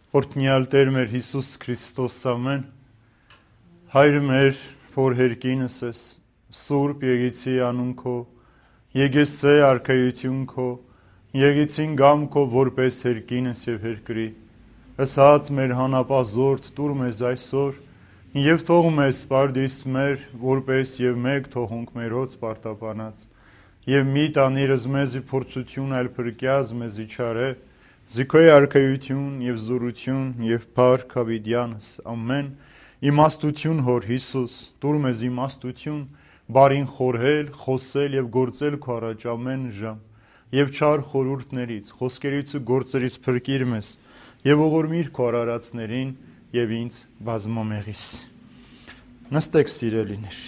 Օրհնյալ Տեր մեր Հիսուս Քրիստոս ամեն, Հայր մեր, որ հերկինս ես, Սուրբ եկեցի անուն քո, եկեսե արքայություն քո, եկեցին գամ քո որպես հերկինս եւ հերկրի, ըսած մեր հանապազորդ տուր մեզ այսօր, եւ թող մեզ սպարդիս մեր, որպես եւ մեկ թողունք մերոց պարտապանած, եւ մի տանիրս մեզի փորձություն այլ փրկյազ մեզի չարե, Զիքոյ արքայություն եւ զորություն եւ փառք հավիտյանս ամեն իմաստություն հոր Հիսուս տուր մեզ իմաստություն բարին խորհել խոսել եւ գործել քո առաջ ամեն ժամ եւ չար խորհուրդներից խոսքերից ու գործերից փրկիր մեզ եւ ողորմիր քո արարածներին եւ ինձ բազմամեղիս նստեք սիրելիներ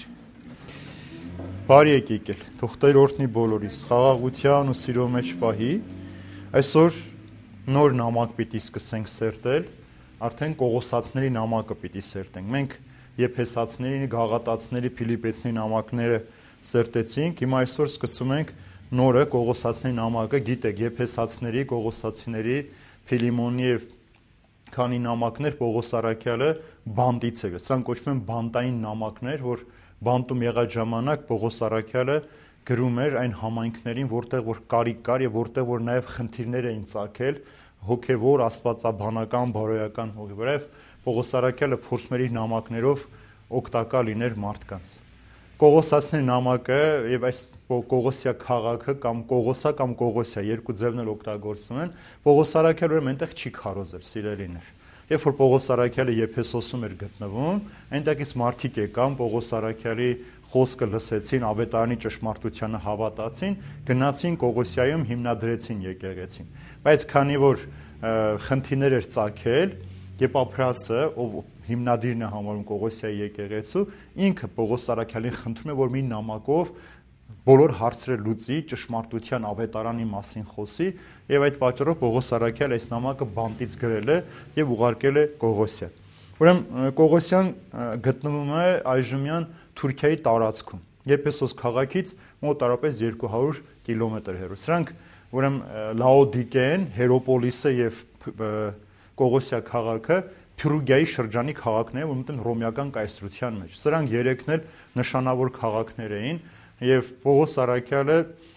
բարի եկեք թող Տեր օրհնի բոլորիս խաղաղության ու սիրո մեջ պահի այսօր նոր նամակ պիտի սկսենք սերտել, արդեն Կողոսացների նամակը պիտի սերտենք։ Մենք Եփեսացների, Գաղատացների, Փիլիպեցների նամակները սերտեցինք, հիմա այսօր սկսում ենք նորը Կողոսացների նամակը, գիտեք, Եփեսացների, Կողոսացիների, Փիլիմոնի եւ քանի նամակներ Պողոս առաքյալը բանտից է։ Սրանք կոչվում են բանտային նամակներ, որ բանտում եղած ժամանակ Պողոս առաքյալը գրում էր այն համայնքներին, որտեղ որ կարիք կար եւ որտեղ որ նաեւ խնդիրներ էին ծագել հոգեվոր, աստվածաբանական, բարոյական հոգեվորև Պողոս առաքյալը փորձում էր իր նամակներով օգտակար լիներ մարդկանց։ Կողոսացների նամակը եւ այս Կողոսիա քաղաքը կամ Կողոսա կամ Կողոսիա երկու ձևն էլ օգտագործվում են։ Պողոս առաքյալը ուրեմն այնտեղ չի քարոզել, սիրելիներ։ Երբ որ Պողոս առաքյալը Եփեսոսում էր գտնվում, այնտեղից մարդիկ եկան Պողոս առաքյալի խոսքը լսեցին, ավետարանի ճշմարտությանը հավատացին, գնացին Կողոսիայում հիմնադրեցին եկեղեցին։ Բայց քանի որ խնդիրներ էր ծագել, Եփափրասը, ով հիմնադիրն է համարում Կողոսիայի եկեղեցու, ինքը Պողոս առաքյալին խնդրում է, որ մի նամակով բոլոր հարցերը լուծի, ճշմարտության ավետարանի մասին խոսի, եւ այդ պատճառով Պողոս առաքյալը այս նամակը բանտից գրել է եւ ուղարկել է Կողոսիա։ Ուրեմն Կողոսիան գտնվում է այժմյան Թուրքիայի տարածքում։ Եփեսոս քաղաքից մոտարապես 200 կիլոմետր հեռու։ Սրանք ուրեմն Լաոդիկեն, Հերոպոլիսը եւ Կողոսիա քաղաքը Փյուրուգիայի շրջանի քաղաքներ են, որոնք ռոմեական կայսրության մեջ։ Սրանք երեքն էլ նշանավոր քաղաքներ էին եւ Պողոս առաքյալը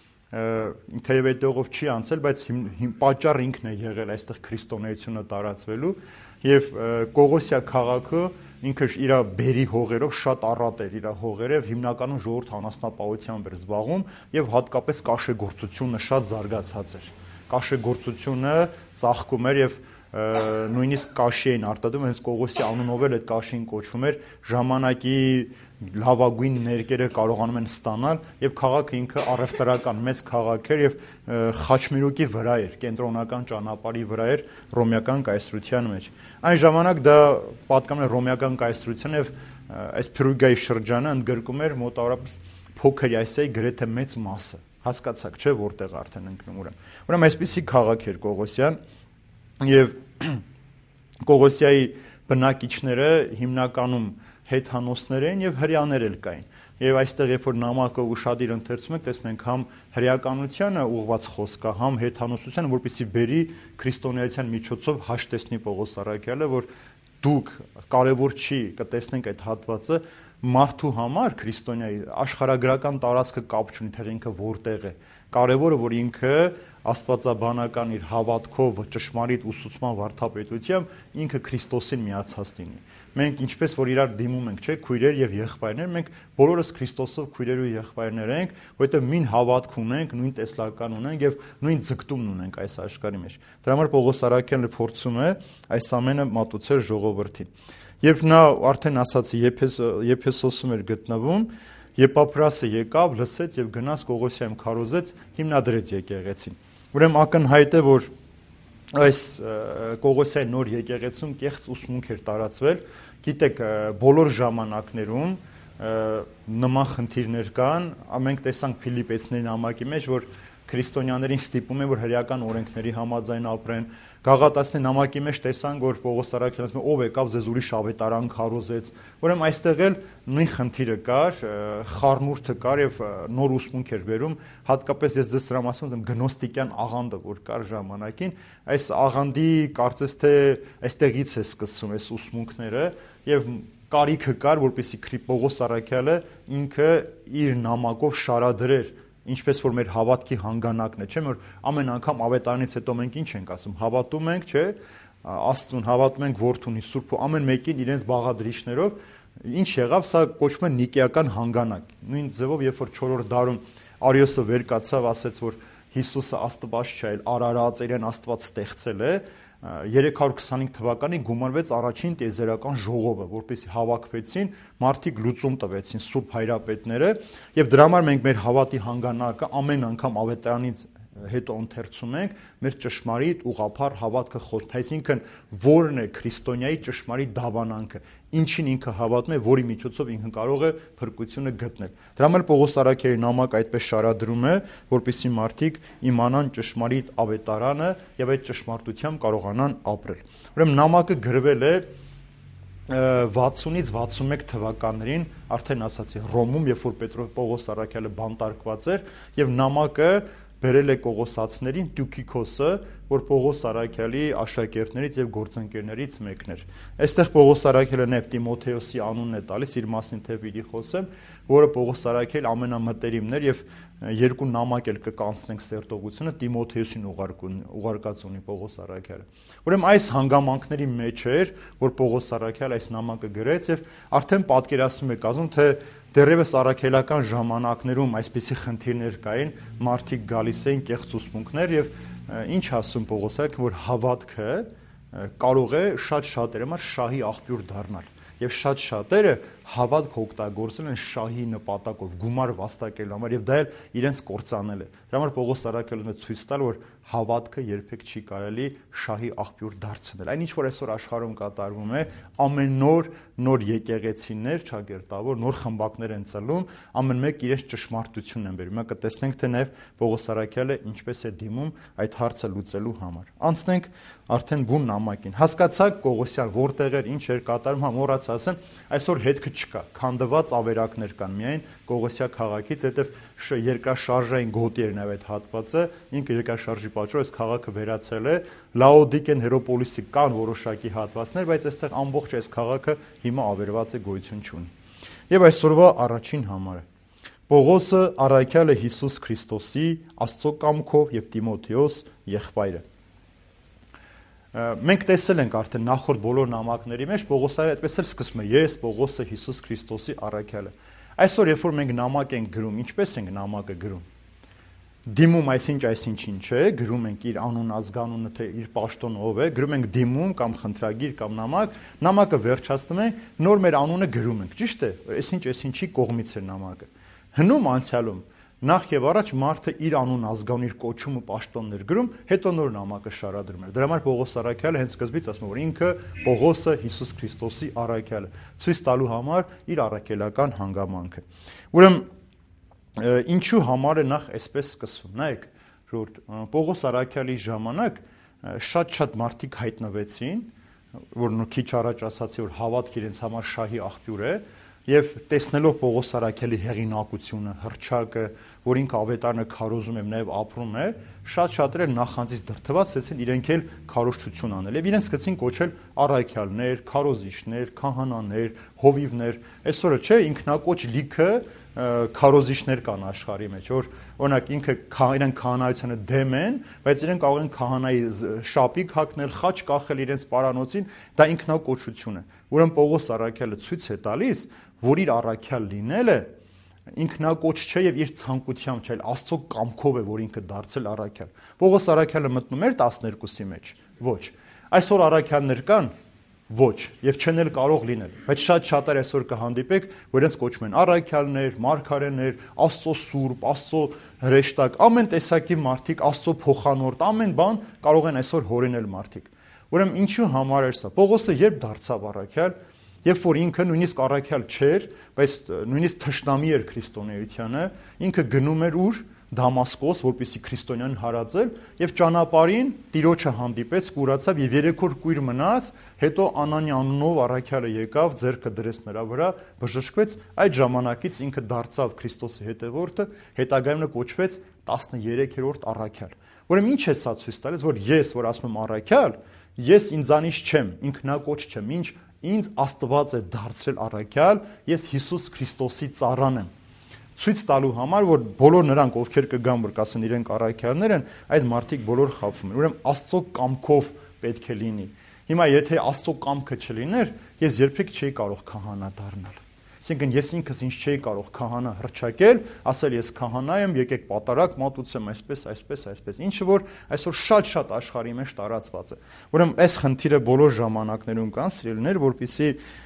թեև այդտեղով չի անցել, բայց պատճառ ինքն է եղել այստեղ քրիստոնեությունը տարածվելու եւ Կողոսիա քաղաքը ինքը իր բերի հողերով շատ առատ էր իր հողերով հիմնականում ժողովուրդ անասնապահությամբ էր զբաղվում եւ հատկապես կաշեգործությունը շատ զարգացած էր։ Կաշեգործությունը ծաղկում էր եւ նույնիսկ կաշի էին արտադրում, հենց Կողոսի անունով էլ այդ կաշին կոչվում էր ժամանակի լավագույն ներկերը կարողանում են ստանալ եւ քաղաքը ինքը առևտրական մեծ քաղաք էր եւ Խաչմիրուկի վրա էր, կենտրոնական ճանապարհի վրա էր ռոմեական կայսրության մեջ։ Այն ժամանակ դա պատկանում էր ռոմեական կայսրության եւ այս Փյուրուգիայի շրջանը ընդգրկում էր մոտավորապես փոքր Ասիայի գրեթե մեծ մասը։ Հասկացաք, չէ՞, որտեղ արդեն ընկնում ուրեմն այսպիսի քաղաք էր Կողոսիան եւ Կողոսիայի բնակիչները հիմնականում հեթանոսներ են եւ հրեաներ էլ կային։ Եվ այստեղ երբ որ նամակը ուշադիր ընթերցում եք, տեսնում ենք համ հրեականությանը ուղղված խոսք է, համ հեթանոսությանը, որպեսզի բերի քրիստոնեության միջոցով հաշտեցնի Պողոս առաքյալը, որ դուք կարևոր չի, կտեսնենք այդ հատվածը մարդու համար քրիստոնյայի աշխարհագրական տարածքը կապ չունի, թե ինքը որտեղ է։ Կարևորը որ ինքը աստվածաբանական իր հավատքով ճշմարիտ ուսուցման վարդապետությամբ ինքը Քրիստոսին միացած լինի։ Մենք ինչպես որ իրար դիմում ենք, չէ, քույրեր եւ եղբայրներ, մենք բոլորս Քրիստոսով քույրեր ու եղբայրներ ենք, որովհետեւ նույն հավատք ունենք, նույն տեսլական ունենք եւ նույն ձգտումն ունենք այս աշխարհի մեջ։ Դրա համար Պողոս առաքյալը փորձում է այս ամենը մատուցել ժողովրդին։ Երբ նա արդեն ասացի Եփեսոսում էր գտնվում, Եփափրասը եկավ, լսեց եւ գնաց Կողոսիայում քարոզեց, հիմնադրեց եկեղեցին։ Ուրեմն ակնհայտ է, որ այս Կողոսիայի նոր եկեղեցում կեղծ ուսմունք էր տարածվել։ Գիտեք, բոլոր ժամանակներում նման խնդիրներ կան, մենք տեսանք Փիլիպեցների նամակի մեջ, որ քրիստոնյաներին ստիպում են, որ հրեական օրենքների համաձայն ապրեն։ Գաղատացիների նամակի մեջ տեսանք, որ Պողոս Արաքելն ասում է, ով եկավ ձեզ ուրիշ ավետարան քարոզեց։ Ուրեմն այստեղ էլ նույն խնդիրը կար, խառնուրդը կար եւ նոր ուսմունք էր վերում, հատկապես ես ձեզ դրամ ասում եմ գնոստիկյան աղանդը, որ կար ժամանակին, այս աղանդի կարծես թե այստեղից է սկսվում այս ուսմունքները եւ կարիքը կար, որպեսզի Պողոս Արաքյալը ինքը իր նամակով շարադրեր, ինչպես որ մեր հավատքի հանգանակն է, չէ՞, որ ամեն անգամ ավետարանից հետո մենք ինչ ենք ասում, հավատում ենք, չէ՞, Աստծուն, հավատում ենք Որդուն, Սուրբ ու ամեն մեկին իրենց բաղադրիչներով, ինչ եղավ, սա կոչվում է նիկեական հանգանակ։ Նույն ձևով, երբ որ 4-րդ դարում Արիոսը վեր կացավ, ասաց, որ Հիսուսը Աստված չէ, այլ արարած իրեն Աստված ստեղծել է, 325 թվականին գումարվեց առաջին տիեզերական ժողովը, որպեսզի հավաքվեցին, մարդիկ լուծում տվեցին սուրբ հայրապետները, եւ դրա համար մենք մեր հավատի հանգանակը ամեն անգամ ավետարանից հետո ընթերցում ենք մեր ճշմարիտ ուղղափառ հավատքը խոստ, այսինքն որն է քրիստոնյայի ճշմարիտ դավանանքը, ինչին ինքը հավատում է, որի միջոցով ինքը կարող է փրկությունը գտնել։ Դրա համար Պողոս Արաքյալի նամակը այդպես շարադրում է, որպեսզի մարդիկ իմանան ճշմարիտ ավետարանը եւ այդ ճշմարտությամբ կարողանան ապրել։ Ուրեմն նամակը գրվել է 60-ից 61 թվականներին, արդեն ասացի, Ռոմում, երբ որ Պողոս Արաքյալը բանտարկված էր, եւ նամակը բերել է Կողոսացիներին Տյուքիքոսը, որ Պողոս Արաքյալի աշակերտներից եւ գործընկերներից մեկն էր։ Այստեղ Պողոս Արաքյալը նաեւ Տիմոթեոսի անունն է տալիս, իր մասին թե պիտի խոսեմ, որը Պողոս Արաքյալ ամենամտերիմն էր եւ երկու նամակ էլ կկանցնենք սերտողությունը Տիմոթեոսին ուղարկած ունի Պողոս Արաքյալը։ Ուրեմն այս հանգամանքների մեջ էր, որ Պողոս Արաքյալը այս նամակը գրեց եւ արդեն պատկերացնում եք ասում, թե դեռևս առաքելական ժամանակներում այսպիսի խնդիրներ կային, մարդիկ գալիս էին կեղծ ուսմունքներ եւ ինչ ասում Պողոս Արաքյալը, որ հավատքը կարող է շատ շատերի համար շահի աղբյուր դառնալ եւ շատ շատերը հավատք օգտագործել են շահի նպատակով, գումար վաստակելու համար եւ դա էլ իրենց կործանել է։ Դրա համար Պողոս Արաքյալը ցույց տալ, որ հավատքը երբեք չի կարելի շահի աղբյուր դարձնել։ Այն ինչ որ այսօր աշխարհում կատարվում է, ամեն նոր եկեղեցիներ, ճակերտավոր, նոր խմբակներ են ծլում, ամեն մեկ իրենց ճշմարտությունն են բերում։ Մենք կտեսնենք, թե նաեւ Պողոս Արաքյալը ինչպես է դիմում այդ հարցը լուծելու համար։ Անցնենք արդեն բուն նամակին։ Հասկացաք Կողոսյան որտեղ էր, ինչ էր կատարում, մոռաց ասեմ, այսօր հետքը չկա, քանդված ավերակներ կան միայն Կողոսիա քաղաքից, հետև երկրաշարժային գոտի էր նաև այդ հատվածը, ինքը երկրաշարժի պատճառով այս քաղաքը վերացել է, Լաոդիկեն, Հերոպոլիսի կան որոշակի հատվածներ, բայց այստեղ ամբողջ այս քաղաքը հիմա ավերված է, գոյություն չունի։ Եվ այսօրվա առաջին համարը Պողոսը Արաքյալը Հիսուս Քրիստոսի Աստծո կամքով եւ Տիմոթեոս եղբայրը։ Մենք տեսել ենք արդեն նախորդ բոլոր նամակների մեջ Պողոսը այդպես էլ սկսում է ես Պողոսը Հիսուս Քրիստոսի առաքյալը։ Այսօր երբ որ մենք նամակ ենք գրում, ինչպես ենք նամակը գրում։ Դիմում այսինչ չէ, գրում ենք իր անուն ազգանունը, թե իր պաշտոնը ով է, գրում ենք դիմում կամ խնդրագիր կամ նամակը վերջացնում ենք, նոր մեր անունը գրում ենք, ճիշտ է, այսինչի կողմից է նամակը։ Հնում անցյալում նախ եւ առաջ մարդը իր անուն ազգանուն իր կոչումը պաշտոններ գրում, հետո նոր նամակը շարադրում էր։ Դրա համար Պողոս Արաքյալը հենց սկզբից ասում է, որ ինքը Պողոսը Հիսուս Քրիստոսի առաքյալը, ցույց տալու համար իր առաքելական հանգամանքը։ Ուրեմն ինչու համար է նախ այսպես սկսվում։ Նայեք, որ Պողոս Արաքյալի ժամանակ շատ մարդիկ հայտնվեցին, որ քիչ առաջ ասացի, որ հավատք իրենց համար շահի աղբյուր է, եւ տեսնելով Պողոս Արաքյալի հեղինակությունը, հռչակը, որ ինքը ավետարանը քարոզում է, նաեւ ապրում է, շատերը նախանձից դրթված ցեցին իրենք էլ քարոզչություն անել եւ իրենց սկսեցին կոչել առաքյալներ, քարոզիչներ, քահանաներ, հովիվներ։ Այսօրը չէ, ինքնակոչ լիքը քարոզիչներ կան աշխարհի մեջ, որ օրինակ ինքը իրենք քահանայությանը դեմ են, բայց իրենք կարող են քահանայի շապիկ հագնել, խաչ կախել իրենց պարանոցին, դա ինքնակոչություն է։ Ուրեմն Պողոս Արաքյալը ցույց է տալիս, որ իր առաքյալ լինելը ինքնակոչ չէ եւ իր ցանկությամբ չէ, այլ Աստծո կամքով է, որ ինքը դարձել առաքյալ։ Պողոս Արաքյալը մտնում էր 12-ի մեջ։ Ոչ։ Այսօր առաքյալներ կան, ոչ, եւ չեն էլ կարող լինել, բայց շատեր այսօր կհանդիպեք, որ իրենց կոչում են առաքյալներ, մարգարեներ, Աստծո սուրբ, Աստծո հրեշտակ, ամեն տեսակի մարդիկ, Աստծո փոխանորդ, ամեն բան կարող են այսօր հորինել մարդիկ։ Ուրեմն ինչու համար էր սա։ Պողոսը երբ դարձավ առաքյալ, երբ որ ինքը նույնիսկ առաքյալ չէր, բայց նույնիսկ թշնամի էր քրիստոնեությանը, ինքը գնում էր ուր Դամասկոս, որպեսզի քրիստոնյան հարածել, եւ ճանապարհին Տիրոջը հանդիպեց, կուրացավ եւ 3 օր կույր մնաց, հետո Անանիա անունով առաքյալը եկավ, ձեռքը դրեց նրա վրա, բժշկվեց, այդ ժամանակից ինքը դարձավ Քրիստոսի հետևորդը, հետագայում կոչվեց 13-րդ առաքյալ։ Ուրեմն ինչ է սա ցույց տալիս, որ ես, որ ասում եմ առաքյալ, ես ինձանից չեմ, ինքնակոչ չեմ, ինձ Աստված է դարձրել առաքյալ, ես Հիսուս Քրիստոսի ծառան եմ։ Ցույց տալու համար, որ բոլոր նրանք, ովքեր կգան, որ կասեն իրենք առաքյալներ են, այդ մարդիկ բոլոր խաբվում են։ Ուրեմն Աստծո կամքով պետք է լինի։ Հիմա եթե Աստծո կամքը չլիներ, ես երբեք չէի կարող քահանա դառնալ։ Այսինքն ես ինքս ինձ չէի կարող քահանա հռչակել, ասել ես քահանա եմ, եկեք պատարակ մատուցեմ, այսպես, ինչը որ այսօր շատ աշխարհի մեջ տարածված է։ Ուրեմն այս խնդիրը բոլոր ժամանակներում կան, սիրելիներ, որպեսզի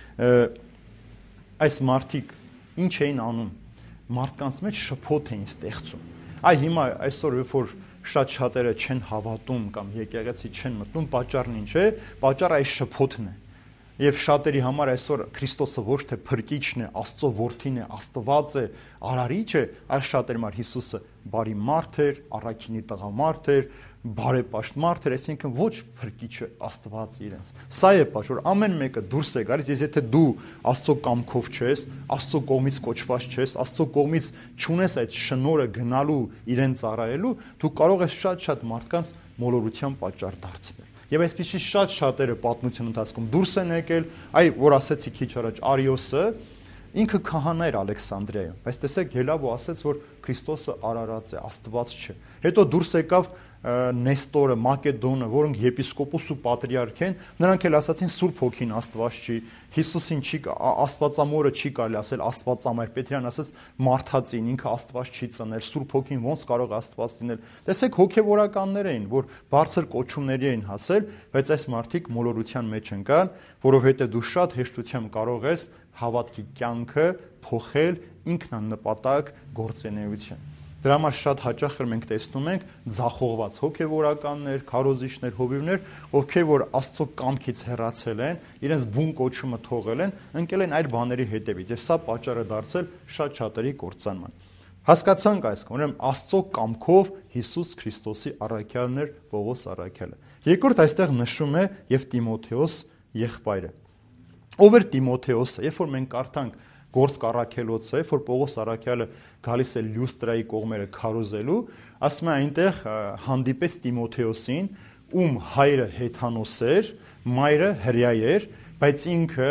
այս մարդիկ ինչ էին անում, մարդկանց մեջ շփոթ էին ստեղծում։ Այ հիմա այսօր երբ որ շատ-շատերը չեն հավատում կամ եկեղեցի չեն մտնում, պատճառն ինչ է, պատճառը այս շփոթն է։ Եվ շատերի համար այսօր Քրիստոսը ոչ թե փրկիչն է, Աստծո որդին է, Աստված է, արարիչ է, այլ շատերի համար Հիսուսը բարի մարդ էր, առաքինի տղամարդ էր, բարեպաշտ մարդ էր, այսինքն ոչ փրկիչը Աստված իրենց։ Սա է պատճառը, որ ամեն մեկը դուրս է գալիս, եթե դու Աստծո կամքով չես, Աստծո կողմից կոչված չես, Աստծո կողմից չունես այդ շնորհը գնալու իրեն ծառայելու, դու կարող ես շատ մարդկանց մոլորության պատճառ դարձնել։ Եվ այսպեսի շատերը պատմության ընթացքում դուրս են եկել, այ որ ասեցի քիչ առաջ Արիոսը, ինքը քահանա էր Ալեքսանդրիայում, բայց տեսեք ելավ ու ասեց, որ Քրիստոսը արարած է, Աստված չէ։ Հետո դուրս եկավ Նեստորը, Մակեդոնը, որոնք եպիսկոպոս ու պատրիարք են, նրանք էլ ասացին Սուրբ Հոգին Աստված չի, Հիսուսին չի, Աստվածամորը չի կարելի ասել Աստվածամայր, Պետրյան ասաց մարդածին, ինքը Աստված չի ծնել, Սուրբ Հոգին ոնց կարող է Աստված լինել։ Տեսեք հոգևորականներ էին, որ բարձր կոչումների էին հասել, բայց այս մարդիկ մոլորության մեջ ընկան, որովհետև դու շատ հեշտությամբ կարող ես հավատքի կյանքը փոխել ինքնանպատակ գործունեություն։ Դրա համար շատ հաճախ մենք տեսնում ենք ձախողված հոգևորականներ, քարոզիչներ, հովիվներ, ովքեր որ Աստծո կամքից հեռացել են, իրենց բուն կոչումը թողել են, ընկել են այլ բաների հետևից, եւ սա պատճառը դարձել շատ շատերի կործանման։ Հասկացանք այս, ուրեմն Աստծո կամքով Հիսուս Քրիստոսի առաքյալն էր Պողոս առաքյալը։ Երկրորդ այստեղ նշում է եւ Տիմոթեոս եղբայրը։ Ով էր Տիմոթեոսը, երբ որ մենք կարդանք Գործք առաքելոցը, որ Պողոս առաքյալը գալիս է Լյուստրայի կողմերը քարոզելու, ասում է այնտեղ հանդիպեց Տիմոթեոսին, ում հայրը Հեթանոս էր, մայրը հրեա էր, բայց ինքը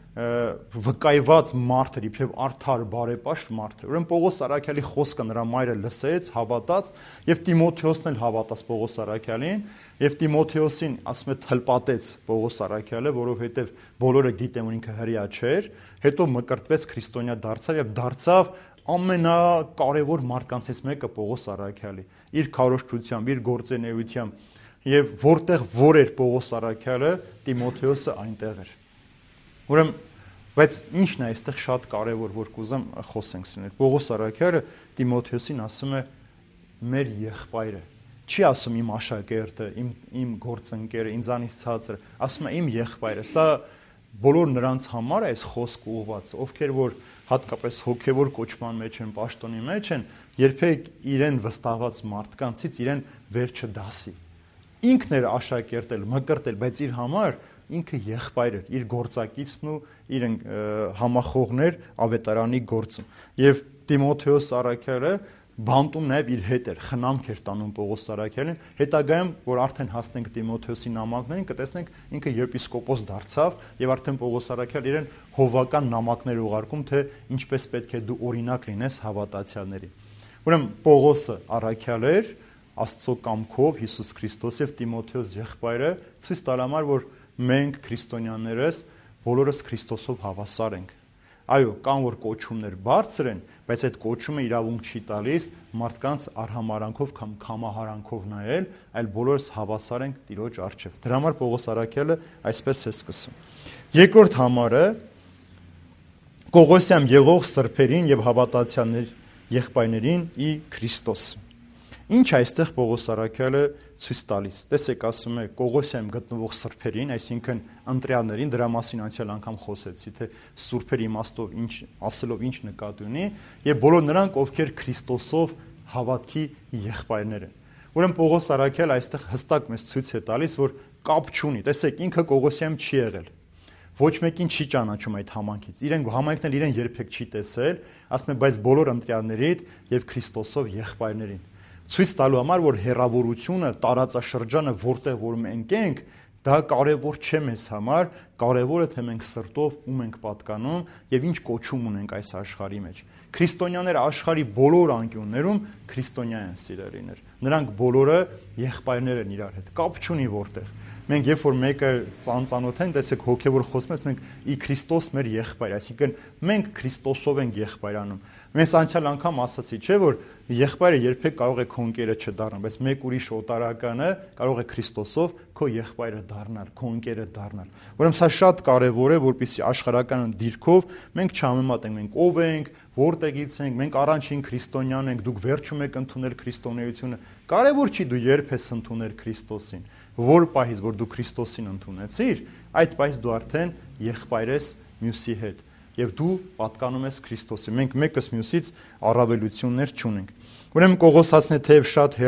վկայված մարդ էր, իբրև արդար բարեպաշտ մարդ էր։ Ուրեմն Պողոս առաքյալի խոսքը նրա մայրը լսեց, հավատաց, եւ Տիմոթեոսն էլ հավատաց Պողոս առաքյալին, եւ Տիմոթեոսին ասում է թլպատեց Պողոս առաքյալը, որովհետեւ բոլորը գիտեն, որ ինքը հրեա չէր, հետո մկրտվեց քրիստոնյա դարձավ եւ դարձավ ամենակարևոր մարդկանցից մեկը Պողոս առաքյալի, իր քարոզչությամբ, իր գործունեությամբ, եւ որտեղ որ էր Պողոս առաքյալը, Տիմոթեոսը այնտեղ էր։ Ուրեմն, բայց ինչն է այստեղ շատ կարևոր, որ կուզեմ խոսենք սրանից։ Պողոս առաքյալը Տիմոթեոսին ասում է մեր եղբայրը։ Չի ասում իմ աշակերտը, իմ գործընկերը, ինձանից ցածր, ասում է իմ եղբայրը։ Սա բոլոր նրանց համար է այս խոսքը ուղղված, ովքեր որ հատկապես հոգևոր կոչման մեջ են, պաշտոնի մեջ են, երբեք իրեն վստահված մարդկանցից իրեն վեր չդասի։ Ինքն էր աշակերտել, մկրտել, բայց իր համար ինքը եղբայր էր, իր գործակիցն ու իր համախոհներ ավետարանի գործում։ Եվ Տիմոթեոս առաքյալը բանտում նաև իր հետ էր, խնամք էր տանում Պողոս առաքյալին, հետագայում, որ արդեն հասնենք Տիմոթեոսի նամակներին, կտեսնենք ինքը եպիսկոպոս դարձավ եւ արդեն Պողոս առաքյալը իրեն հովական նամակներ ուղարկում, թե ինչպես պետք է դու օրինակ լինես հավատացյալների։ Ուրեմն Պողոսը առաքյալ էր, Աստծո կամքով Հիսուս Քրիստոս եւ Տիմոթեոս եղբայրը ցույց տալ համար, որ մենք քրիստոնյաներս բոլորս Քրիստոսով հավասար ենք։ Այո, կան որ կոչումներ բարձր են, բայց այդ կոչումը իրավունք չի տալիս մարդկանց արհամարանքով կամ կամահարանքով նայել, այլ բոլորս հավասար ենք Տիրոջ առջև։ Դրա համար Պողոս առաքյալը այսպես է սկսում։ Երկրորդ համարը Կողոսիամ եղող սրբերին եւ հավատացյալներ եղբայրներին ի Քրիստոս։ Ինչ այստեղ Պողոս առաքյալը ցույց տալիս։ Տեսեք, ասում է Կողոսիայում գտնվող սրբերին, այսինքն ընտրյալներին, դրա մասին անցյալ անգամ խոսեցի, թե սուրբեր իմաստով ինչ ասելով ինչ նկատի ունի, եւ բոլոր նրանք, ովքեր Քրիստոսով հավատքի եղբայրներ են։ Ուրեմն Պողոս Արաքյալը այստեղ հստակ մեզ ցույց է տալիս, որ կապ չունի։ Տեսեք, ինքը Կողոսիայում չի եղել։ Ոչ մեկին չի ճանաչում այդ համայնքից։ Համայնքն էլ իրեն երբեք չի տեսել, ասում է, բայց բոլոր ընտրյալներիդ եւ Քրիստոսով եղբայրներին։ Ցույց տալու համար, որ հերավորությունը, տարածաշրջանը, որտեղ որ մենք ենք, դա կարևոր չէ մեզ համար, կարևորը թե մենք սրտով ում ենք պատկանում եւ ինչ կոչում ունենք այս աշխարհի մեջ։ Քրիստոնյաները աշխարհի բոլոր անկյուններում քրիստոնյա են սիրելիներ։ Նրանք բոլորը եղբայրներ են իրար հետ։ Կապ չունի որտեղ։ Մենք երբ որ մեկը ծանոթ ենք, տեսեք հոգեվոր խոսում ենք, մենք ի Քրիստոս մեր եղբայր, այսինքն մենք Քրիստոսով ենք եղբայրանում։ Մենք անցյալ անգամ ասացի, չէ՞ որ եղբայրը երբեք կարող է քո ընկերը չդառնալ, բայց մեկ ուրիշ օտարականը կարող է Քրիստոսով քո եղբայրը դառնալ, քո ընկերը դառնալ։ Ուրեմն սա շատ կարևոր է, որպեսզի աշխարհական դիրքով մենք չհամեմատենք, մենք ով ենք, որտեղից ենք, մենք առաջին քրիստոնյան ենք, դուք վերջում եք ընդունել քրիստոնեությունը։ Կարևոր չի դու երբ ես ընդունել Քրիստոսին, որ պահից որ դու Քրիստոսին ընդունեցիր, այդ պահից դու արդեն եղբայր ես մյուսի հետ եւ դու պատկանում ես Քրիստոսին։ Մենք մեկս մյուսից առավելություններ չունենք։ Ուրեմն Կողոսացն է թեև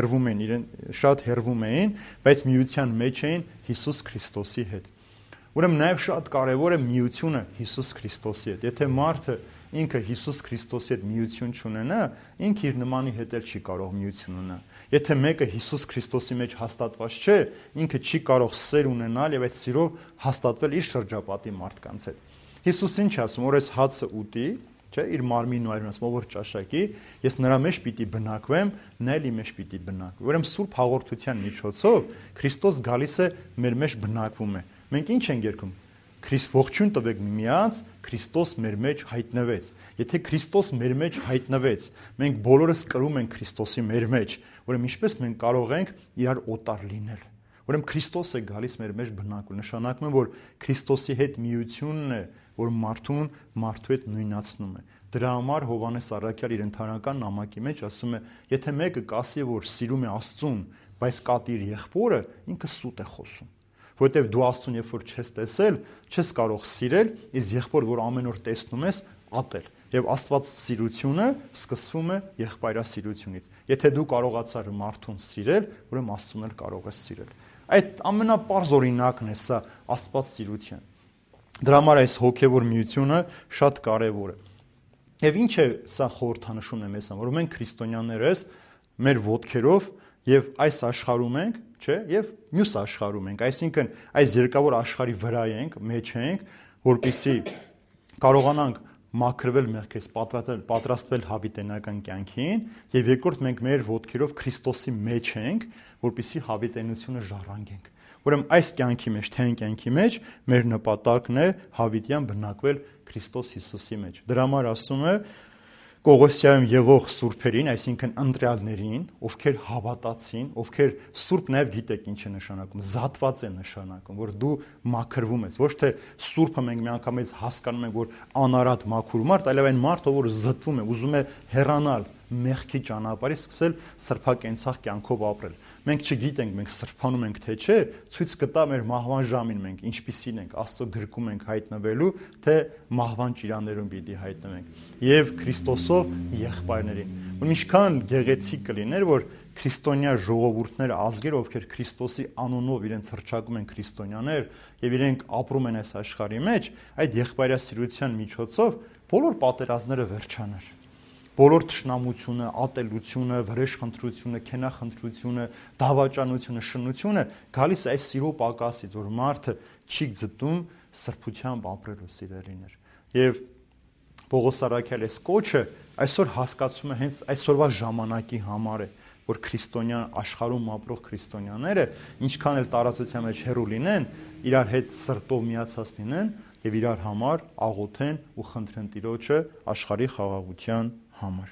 շատ հերվում էին, բայց միության մեջ էին Հիսուս Քրիստոսի հետ։ Ուրեմն նաև շատ կարևոր է միությունը Հիսուս Քրիստոսի հետ։ Եթե մարդը ինքը Հիսուս Քրիստոսի հետ միություն չունենա, ինքը իր նմանի հետ էլ չի կարող միություն ունենալ։ Եթե մեկը Հիսուս Քրիստոսի մեջ հաստատված չէ, ինքը չի կարող սեր ունենալ եւ այդ սիրով հաստատվել իր շրջապատի մարդկանց հետ։ Հիսուս ինչ ասում, որ այս հացը ուտի, չէ, իր մարմինն ու այրն ասում, որ ճաշակի, ես նրա մեջ պիտի բնակվեմ, նա էլ իմ մեջ պիտի բնակվի։ Ուրեմն սուրբ հաղորդության միջոցով Քրիստոս գալիս է մեր մեջ բնակվում է։ Մենք ինչ ենք երգում։ Ողջույն տվեք միմյանց, Քրիստոս մեր մեջ հայտնվեց։ Եթե Քրիստոս մեր մեջ հայտնվեց, մենք բոլորս կրում ենք Քրիստոսի մեր մեջ, ուրեմն ինչպես մենք կարող ենք իրար օտար լինել։ Ուրեմն Քրիստոս է գալիս մեր մեջ բնակվում, նշանակում է, որ Քրիստոսի հետ միությունն է, որ մարդու հետ նույնացնում է։ Դրա համար Հովհաննես Առաքյալ իր ընթանական նամակի մեջ ասում է, եթե մեկը կասի, որ սիրում է Աստծուն, բայց կատի իր եղբորը, ինքը սուտ է խոսում։ Որովհետև դու Աստծուն երբ որ չես տեսել, չես կարող սիրել, իսկ եղբոր, որ ամեն օր տեսնում ես, ատել։ Եվ Աստված սիրությունը սկսվում է եղբայրասիրությունից։ Եթե դու կարողացար մարդուն սիրել, ուրեմն Աստծուն էլ կարող ես սիրել։ Այդ ամենապարզ օրինակն է սա Աստված սիրության։ Դրա համար այս հոգևոր միությունը շատ կարևոր է։ Եվ ինչ է սա խորհրդանշում է մեզ, որ մենք քրիստոնյաներս մեր ոտքերով եւ այս աշխարհում ենք, չէ, եւ մյուս աշխարհում ենք, այսինքն այս երկավոր աշխարհի վրա ենք, մեջ ենք, որպեսզի կարողանանք մաքրվել մեղքից, պատրաստվել հավիտենական կյանքին, եւ երկրորդ մենք մեր ոտքերով Քրիստոսի մեջ ենք, որպեսզի հավիտենությունը ժառանգենք։ Ուրեմն այս կյանքի մեջ, թեան կյանքի մեջ մեր նպատակն է հավիտյան բնակվել Քրիստոս Հիսուսի մեջ։ Դրա համար ասում է Կողոսիայում եղող սուրբերին, այսինքն ընտրյալներին, ովքեր հավատացին, ովքեր սուրբ նաև գիտեք ինչ է նշանակում, զատված է նշանակում, որ դու մաքրվում ես, ոչ թե սուրբը մենք միանգամից հասկանում ենք, որ անարատ մաքուր մարդ, այլև այն մարդը, որ զտվում է, ուզում է հեռանալ մեղքի ճանապարհից, սկսել սրբակենցաղ կյանքով ապրել։ Մենք չգիտենք, մենք սրբանում ենք թե չէ, ցույց կտա մեր մահվան ժամին մենք ինչպիսին ենք, Աստծո գրկում ենք հայտնվելու, թե մահվան ճիրաններում պիտի հայտնվենք։ Եվ Քրիստոսով եղբայրներին։ Ու ինչքան գեղեցիկ կլիներ, որ քրիստոնյա ժողովուրդները, ազգերը, ովքեր Քրիստոսի անունով իրենց հռչակում են քրիստոնյաներ եւ իրենք ապրում են այս աշխարհի մեջ, այդ եղբայրասիրության միջոցով բոլոր պատերազմները վերջանար։ Բոլոր թշնամությունը, ատելությունը, վրեժխնդրությունը, քենախնդրությունը, դավաճանությունը, շնությունը գալիս է այս սիրո պակասից, որ մարդը չի գտնում սրբությամբ ապրելու սիրելիներ։ Եվ Պողոս Առաքյալի այս կոչը այսօր հասկացում է հենց այսօրվա ժամանակի համար է, որ քրիստոնյան աշխարհում ապրող քրիստոնյաները ինչքան էլ տարածության մեջ հեռու լինեն, իրար հետ սրտով միացած լինեն եւ իրար համար աղոթեն ու խնդրեն Տիրոջը աշխարհի խաղաղության համար։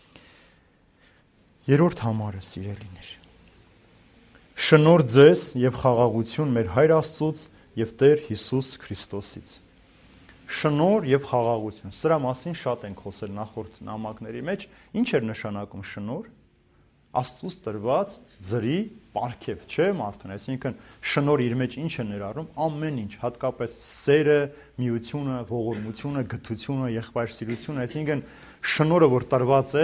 Երրորդ համարը, սիրելիներ։ Շնորհ ձեզ եւ խաղաղություն մեր Հայր Աստծուց եւ Տեր Հիսուս Քրիստոսից։ Շնորհ եւ խաղաղություն։ Սրա մասին շատ ենք խոսել նախորդ նամակների մեջ։ Ինչ էր նշանակում շնորհ։ Աստծուց տրված ձրի պարգև, չէ՞ մարդուն, այսինքն շնորհ իր մեջ ինչ է ներառում, ամեն ինչ, հատկապես սերը, միությունը, ողորմությունը, գթությունը, եղբայրսիրությունը, այսինքն շնորհը, որ տրված է,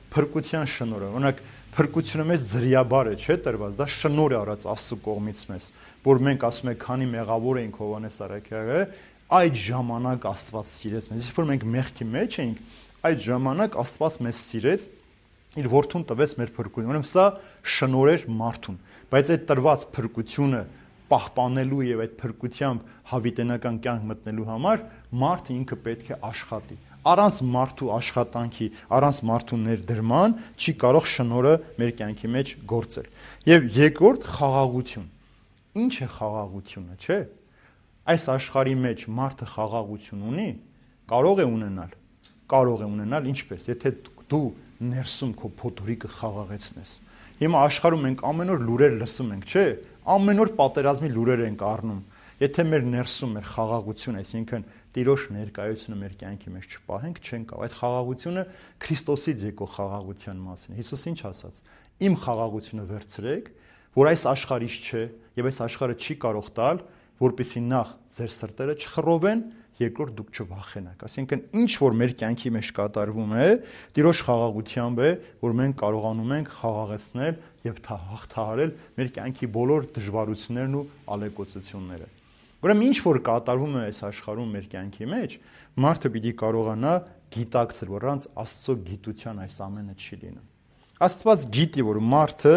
փրկության շնորհը։ Օրինակ փրկությունը մեզ զրիաբար է, չէ՞ տրված, դա շնորհ է արած Աստծո կողմից մեզ, որ մենք ասում ենք, քանի մեղավոր էինք Հովհաննես Առաքյալը, այդ ժամանակ Աստված սիրեց մեզ, երբ որ մենք մեղքի մեջ էինք, այդ ժամանակ Աստված մեզ սիրեց, իր որդուն տվեց մեր փրկություն։ Ուրեմն սա շնորհ էր մարդուն, բայց այդ տրված փրկությունը պահպանելու եւ այդ փրկությամբ հավիտենական կյանք մտնելու համար մարդը ինքը պետք է աշխատի։ Առանց մարդու աշխատանքի, առանց մարդու ներդրման չի կարող շնորհը մեր կյանքի մեջ գործել։ Եվ երկրորդ խաղաղություն։ Ինչ է խաղաղությունը, չէ՞։ Այս աշխարհի մեջ մարդը խաղաղություն ունի, կարող է ունենալ։ Կարող է ունենալ ինչպես, եթե դու ներսում քո փոթորիկը խաղաղեցնես։ Հիմա աշխարհում մենք ամեն օր լուրեր լսում ենք, չէ՞։ Ամեն օր պատերազմի լուրեր ենք առնում։ Եթե մեր ներսում մեր խաղաղություն, այսինքն Տիրոջ ներկայությունը մեր կյանքի մեջ չպահենք, չենք կարող։ Այդ խաղաղությունը Քրիստոսից եկող խաղաղության մասին է։ Հիսուս ինչ ասաց. Իմ խաղաղությունը վերցրեք, որ այս աշխարհից չէ, եւ այս աշխարհը չի կարող տալ, որպեսզի նախ ձեր սրտերը չխռովեն, երկրորդ դուք չվախենաք։ Այսինքն ինչ որ մեր կյանքի մեջ կատարվում է, Տիրոջ խաղաղությամբ է, որ մենք կարողանում ենք խաղաղեցնել եւ հաղթահարել մեր կյանքի բոլոր դժվարություններն ու ալեկոծությունները։ Ուրեմն ինչ որ կատարվում է այս աշխարհում մեր կյանքի մեջ, մարդը պիտի կարողանա գիտակցել, որ առանց Աստծո գիտության այս ամենը չի լինում։ Աստված գիտի, որ մարդը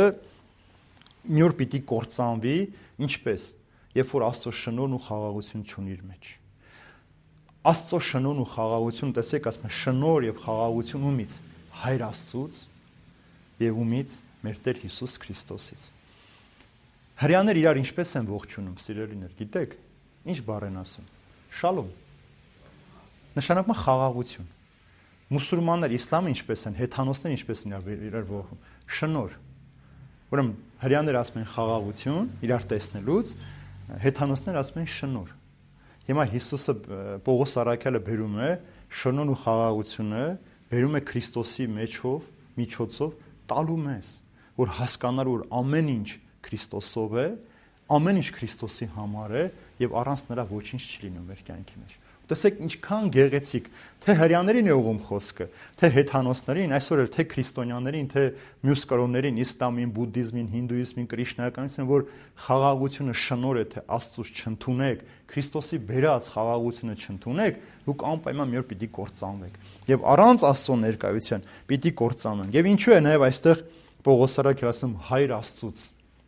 մի օր պիտի կործանվի, ինչպես, երբ որ Աստծո շնորհն ու խաղաղություն չունի իր մեջ։ Աստծո շնորհն ու խաղաղություն, տեսեք, ասում է շնորհ եւ խաղաղություն ումից, Հայր Աստծուց եւ ումից մեր Տեր Հիսուս Քրիստոսից։ Հрьяաներ իրար ինչպես են ողջունում, սիրելիներ, գիտեք, ինչ բառ են ասում։ Շալոմ։ Նշանակում է խաղաղություն։ Մուսուլմաններ, իսլամը ինչպես են, հեթանոսները ինչպես են իրար ողջում։ Շնորհ։ Ուրեմն հрьяաները ասում են խաղաղություն, իրար տեսնելուց, հեթանոսները ասում են շնորհ։ Հիմա Հիսուսը Պողոս Առաքյալը բերում է շնորհն ու խաղաղությունը, բերում է Քրիստոսի միջոցով տալու մեզ, որ հասկանար, որ ամեն ինչ Քրիստոսով է, ամեն ինչ Քրիստոսի համար է եւ առանց նրա ոչինչ չի լինում մեր կյանքի մեջ։ Տեսեք ինչքան գեղեցիկ, թե հрьяաներին է ուղում խոսքը, թե հեթանոսներին, այսօր էլ թե քրիստոնյաներին, թե մյուս կրոններին, իսլամին, բուդդիզմին, հինդուիզմին, կրիշնայականին, որ խաղաղությունը շնորհ է, թե Աստծուց չընդունեք, Քրիստոսի բերած խաղաղությունը չընդունեք, դուք անպայման մի օր պիտի կործանվեք։ Եվ առանց Աստծո ներկայության պիտի կործանվենք։ Եվ ինչու է նաև այստեղ Պողոս Առաքյալը ասում Հայր Աստծուց։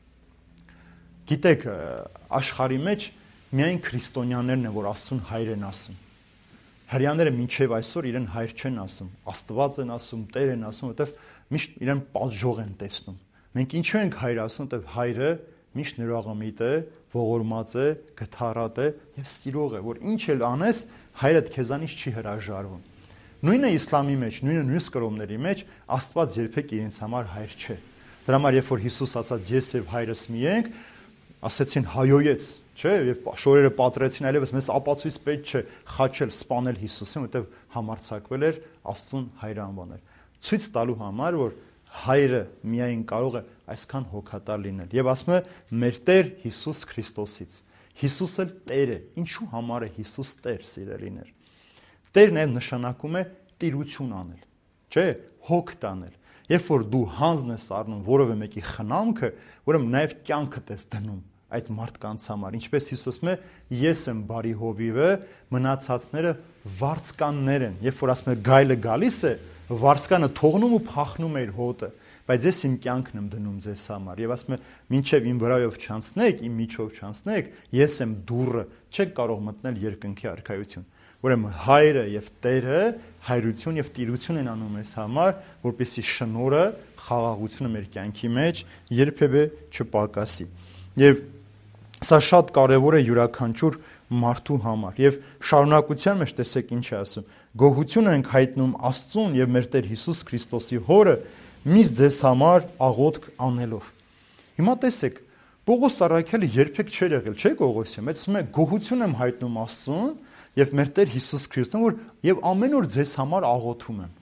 Գիտեք, աշխարհի մեջ միայն քրիստոնյաներն են, որ Աստծուն հայր են ասում։ Հрьяաները մինչև այսօր իրեն հայր չեն ասում, Աստված են ասում, Տեր են ասում, որովհետև միշտ իրեն պատժող են տեսնում։ Մենք ինչու ենք հայր ասում, որովհետև հայրը միշտ ներողամիտ է, ողորմած է, գթառատ է եւ սիրող է, որ ինչ էլ անես, հայրդ քեզանից չի հրաժարվում։ Նույնը իսլամի մեջ, նույնը մյուս կրոնների մեջ Աստված երբեք իրենց համար հայր չէ։ Դրա համար երբ որ Հիսուս ասաց ես եւ հայրս մի ենք, ասեցին հայոյեց, չէ, եւ շորերը պատրեցին, այլևս մեզ ապացույց պետք չէ խաչել, սպանել Հիսուսին, որտեվ համարձակվել էր Աստծուն հայր անվանել։ Ցույց տալու համար, որ հայրը միայն կարող է այսքան հոգատար լինել։ Եվ ասում է մեր Տեր Հիսուս Քրիստոսից։ Հիսուսը Տեր է։ Ինչու համար է Հիսուս Տեր, սիրելիներ։ Տեր նաև նշանակում է տիրություն անել, չէ, հոգ տանել։ Երբ որ դու հանձն ես առնում որևէ մեկի խնամքը, ուրեմն նաև կյանքդ ես դնում այդ մարդկանց համար, ինչպես Հիսուսը ասում է, ես եմ բարի հովիվը, մնացածները վարձկաններ են։ Երբ որ ասում է գայլը գալիս է, վարձկանը թողնում ու փախնում է իր հոտը, բայց ես իմ կյանքն եմ դնում ձեզ համար։ Եվ ասում է, մինչև իմ վրայով չանցնեք, իմ միջով չանցնեք, ես եմ դուռը, չեք կարող մտնել երկնքի արքայություն։ Ուրեմն հայրը եւ Տերը հայրություն եւ տիրություն են անում այս համար, որպեսզի շնորհը, խաղաղությունը մեր կյանքի մեջ երբևէ չպակասի։ Եվ սա շատ կարևոր է յուրաքանչյուր մարդու համար։ Եվ շարունակության մեջ տեսեք ինչ է ասում. գոհություն ենք հայտնում Աստծուն եւ մեր Տեր Հիսուս Քրիստոսի Հորը, միս ձեզ համար աղոթք անելով։ Հիմա տեսեք, Պողոս Առաքյալը երբեք չէր եղել, չէ՞ Կողոսիում, բայց ասում է գոհություն եմ հայտնում Աստծուն եւ մեր Տեր Հիսուս Քրիստոսին, որ եւ ամեն օր ձեզ համար աղոթում եմ։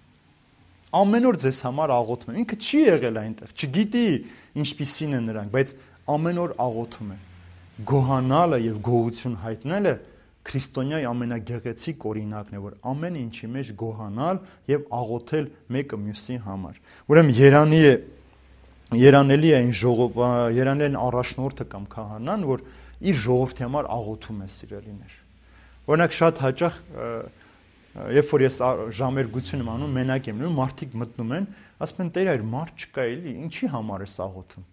Ամեն օր ձեզ համար աղոթում եմ։ Ինքը չի եղել այնտեղ, չգիտի ինչպիսին են նրանք, բայց ամեն օր աղոթում է։ Գոհանալը եւ գոհություն հայտնելը քրիստոնյայի ամենագեղեցիկ օրինակն է, որ ամեն ինչի մեջ գոհանալ եւ աղոթել մեկը մյուսի համար։ Ուրեմն երանելի է այն երանելին առաջնորդը կամ քահանան, որ իր ժողովրդի համար աղոթում է, սիրելիներ։ Օրինակ շատ հաճախ երբ որ ես ժամերգություն եմ անում, մենակ եմ լինում, մարդիկ մտնում են, ասում են՝ «Տեր, այր մարդ չկա էլի, ինչի համար ես աղոթում»։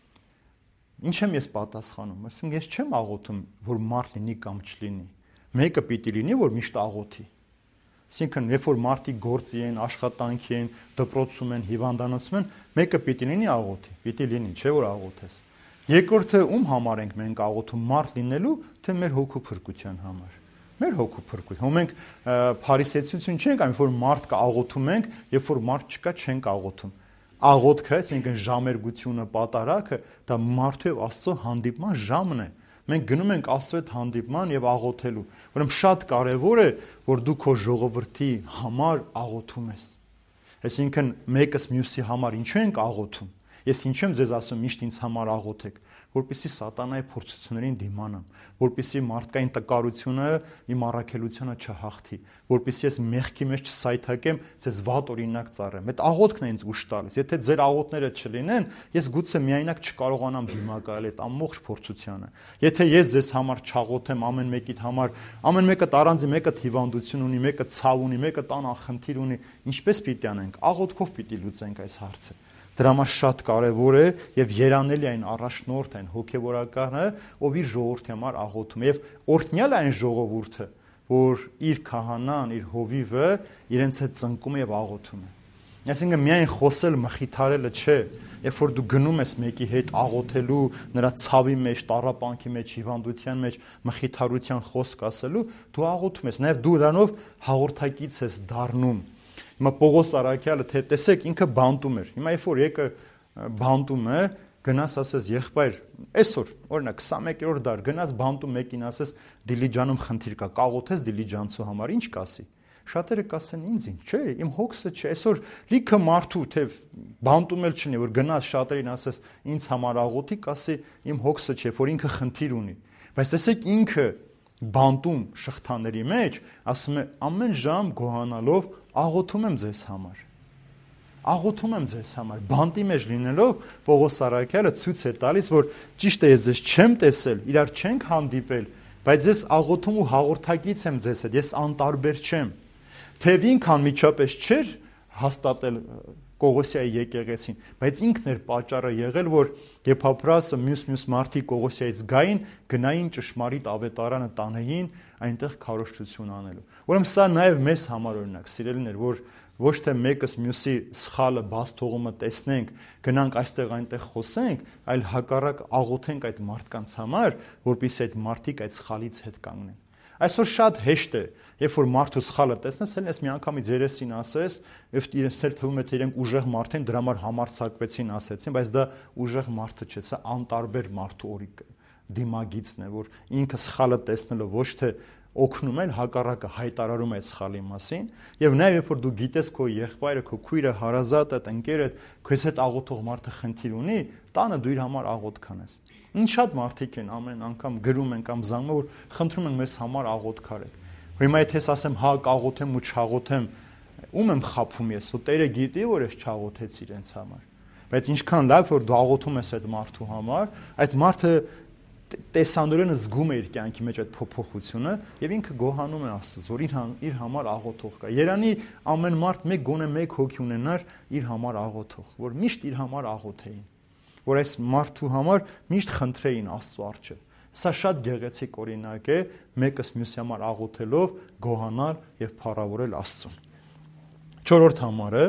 Ինչ եմ ես պատասխանում, ասում ես չեմ աղոթում, որ մարդ լինի կամ չլինի։ Մեկը պիտի լինի, որ միշտ աղոթի։ Այսինքն, երբ որ մարդիկ գործի են, աշխատանքի են, դպրոցում են, հիվանդանոցում են, մեկը պիտի լինի աղոթի, պիտի լինի, չէ՞ որ աղոթես։ Երկրորդը ում համար ենք մենք աղոթում, մարդ լինելու, թե մեր հոգու փրկության համար։ Մեր հոգու փրկություն։ Հո մենք փարիսեցություն չենք անում, որ մարդ կա աղոթում ենք, երբ որ մարդ չկա չենք աղոթում։ Աղոթքը, այսինքն ժամերգությունը, պատարակը, դա մարդու եւ Աստծո հանդիպման ժամն է։ Մենք գնում ենք Աստծո հետ հանդիպման եւ աղոթելու։ Ուրեմն շատ կարեւոր է, որ դու քո ժողովրդի համար աղոթում ես։ Այսինքն մեկս մյուսի համար ինչու ենք աղոթում։ Ես ինչու եմ ձեզ ասում միշտ ինձ համար աղոթեք, որպեսզի սատանայի փորձություններին դիմանամ, որպեսզի մարդկային տկարությունը իմ առաքելությանը չհաղթի, որպեսզի ես մեղքի մեջ չսայթակեմ, ձեզ վատ օրինակ ծառայեմ։ Այդ աղոթքն է ինձ ուժ տալիս։ Եթե ձեր աղոթները չլինեն, ես գուցե միայնակ չկարողանամ դիմակայել այդ ամբողջ փորձությանը։ Եթե ես ձեզ համար չաղոթեմ ամեն մեկիդ համար, ամեն մեկը տարանձի մեկը հիվանդություն ունի, մեկը ցավ ունի, մեկը տանախնդիր ունի, ինչպես պիտի անենք։ Աղոթքով պիտի լուծենք այս հարցը։ Դրա համար շատ կարևոր է եւ երանելի այն առաջնորդ այն հոգեվորականը, ով իր ժողովրդի համար աղոթում է եւ օրհնյալ այն ժողովուրդը, որ իր քահանան, իր հովիվը իրենց հետ ծնկում է եւ աղոթում է։ Այսինքն միայն խոսել մխիթարելը չէ, երբ որ դու գնում ես մեկի հետ աղոթելու, նրա ցավի մեջ, տառապանքի մեջ, հիվանդության մեջ մխիթարության խոսք ասելու, դու աղոթում ես, նաեւ դու նրանով հաղորդակից ես դառնում։ Հիմա Պողոս Արաքյալը թե տեսեք ինքը բանտում էր։ Հիմա երբ որ եկը բանտում է, գնաս ասես եղբայր, այսօր օրինակ 21-րդ դար գնաս բանտում մեկին ասես Դիլիջանում խնդիր կա, կաղոթես Դիլիջանցու համար, ինչ կասի։ Շատերը կասեն ինձ ինչ, չէ, իմ հոգսը չէ, այսօր լիքը մարդու թե բանտում էլ չնի, որ գնաս շատերին ասես ինձ համար աղոթի, կասի իմ հոգսը չէ, որ ինքը խնդիր ունի։ Բայց տեսեք ինքը բանտում շղթաների մեջ ասում է ամեն ժամ գոհանալով աղոթում եմ ձեզ համար։ Աղոթում եմ ձեզ համար։ Բանտի մեջ լինելով Պողոս Արաքյալը ցույց է տալիս, որ ճիշտ է ես ձեզ չեմ տեսել, իրար չենք հանդիպել, բայց ես աղոթում ու հաղորդակից եմ ձեզ հետ, ես անտարբեր չեմ։ Թեև ինքն անմիջապես չէր հաստատել Կողոսիայի եկեղեցին, բայց ինքն էր պատճառը եղել, որ Եփափրասը մյուս մարդիկ Կողոսիայից գային, գնային ճշմարիտ ավետարանը տանեին այնտեղ քարոզչություն անելու։ Ուրեմն սա նաև մեզ համար օրինակ, սիրելիներ, որ ոչ թե մեկս մյուսի սխալը բաց թողումը տեսնենք, գնանք այստեղ այնտեղ խոսենք, այլ հակառակ աղոթենք այդ մարդկանց համար, որպեսզի այդ մարդիկ այդ սխալից հետ կանգնեն։ Այսօր շատ հեշտ է, երբ որ մարդու սխալը տեսնես, հենց մի անգամից երեսին ասես, եւ իրենց թվում է թե իրենք ուժեղ մարդ են, դրա համար համարձակվեցին ասեցին, բայց դա ուժեղ մարդը չէ, սա անտարբեր մարդու դիմագիծն է, որ ինքը սխալը տեսնելով ոչ թե օգնում են, հակառակը հայտարարում է սխալի մասին, եւ նաեւ երբ որ դու գիտես քո եղբայրը, քո քույրը, հարազատդ, ընկերդ, քեզ հետ աղոթող մարդը խնդիր ունի, տանը դու իր համար աղոթ կանես։ Ինչ շատ մարդիկ են ամեն անգամ գրում են կամ զանգում, որ խնդրում են մեզ համար աղոթ կարեք։ Հիմա եթե ես ասեմ հա կաղոթեմ ու չաղոթեմ, ում եմ խափում ես, ու Տերը գիտի, որ ես չաղոթեցի իրենց համար։ Բայց ինչքան լավ որ դու աղոթում ես այդ մարդու համար, այդ մարդը տեսանորեն զգում է իր կյանքի մեջ այդ փոփոխությունը եւ ինքը գոհանում է Աստծուց, որ իր համար աղոթող կա։ Երանի ամեն մարդ գոնե մեկ հոգի ունենար իր համար աղոթող, որ միշտ իր համար աղոթեին, որ այս մարդու համար միշտ խնդրեին Աստծո առջև։ Սա շատ գեղեցիկ օրինակ է մեկս մյուսի համար աղոթելով գոհանալ եւ փառավորել Աստծուն։ 4-րդ համարը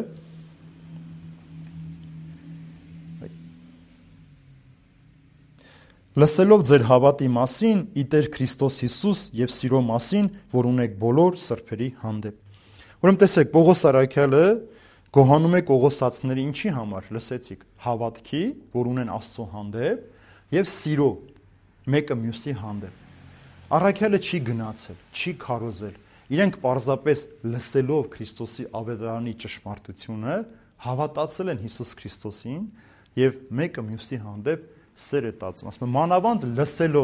լսելով ձեր հավատի մասին, ի Տեր Քրիստոս Հիսուս եւ սիրո մասին, որ ունեք բոլոր սրբերի հանդեպ։ Ուրեմն տեսեք, Պողոս Արաքյալը գոհանում է կողոսացիների ինչի համար, լսեցիք, հավատքի, որ ունեն Աստծո հանդեպ, եւ սիրո, մեկը մյուսի հանդեպ։ Արաքյալը չի գնացել, չի քարոզել։ Իրենք պարզապես լսելով Քրիստոսի ավետարանի ճշմարտությունը, հավատացել են Հիսուս Քրիստոսին եւ մեկը մյուսի հանդեպ սեր է տածում, ասում եմ մանավանդ լսելով,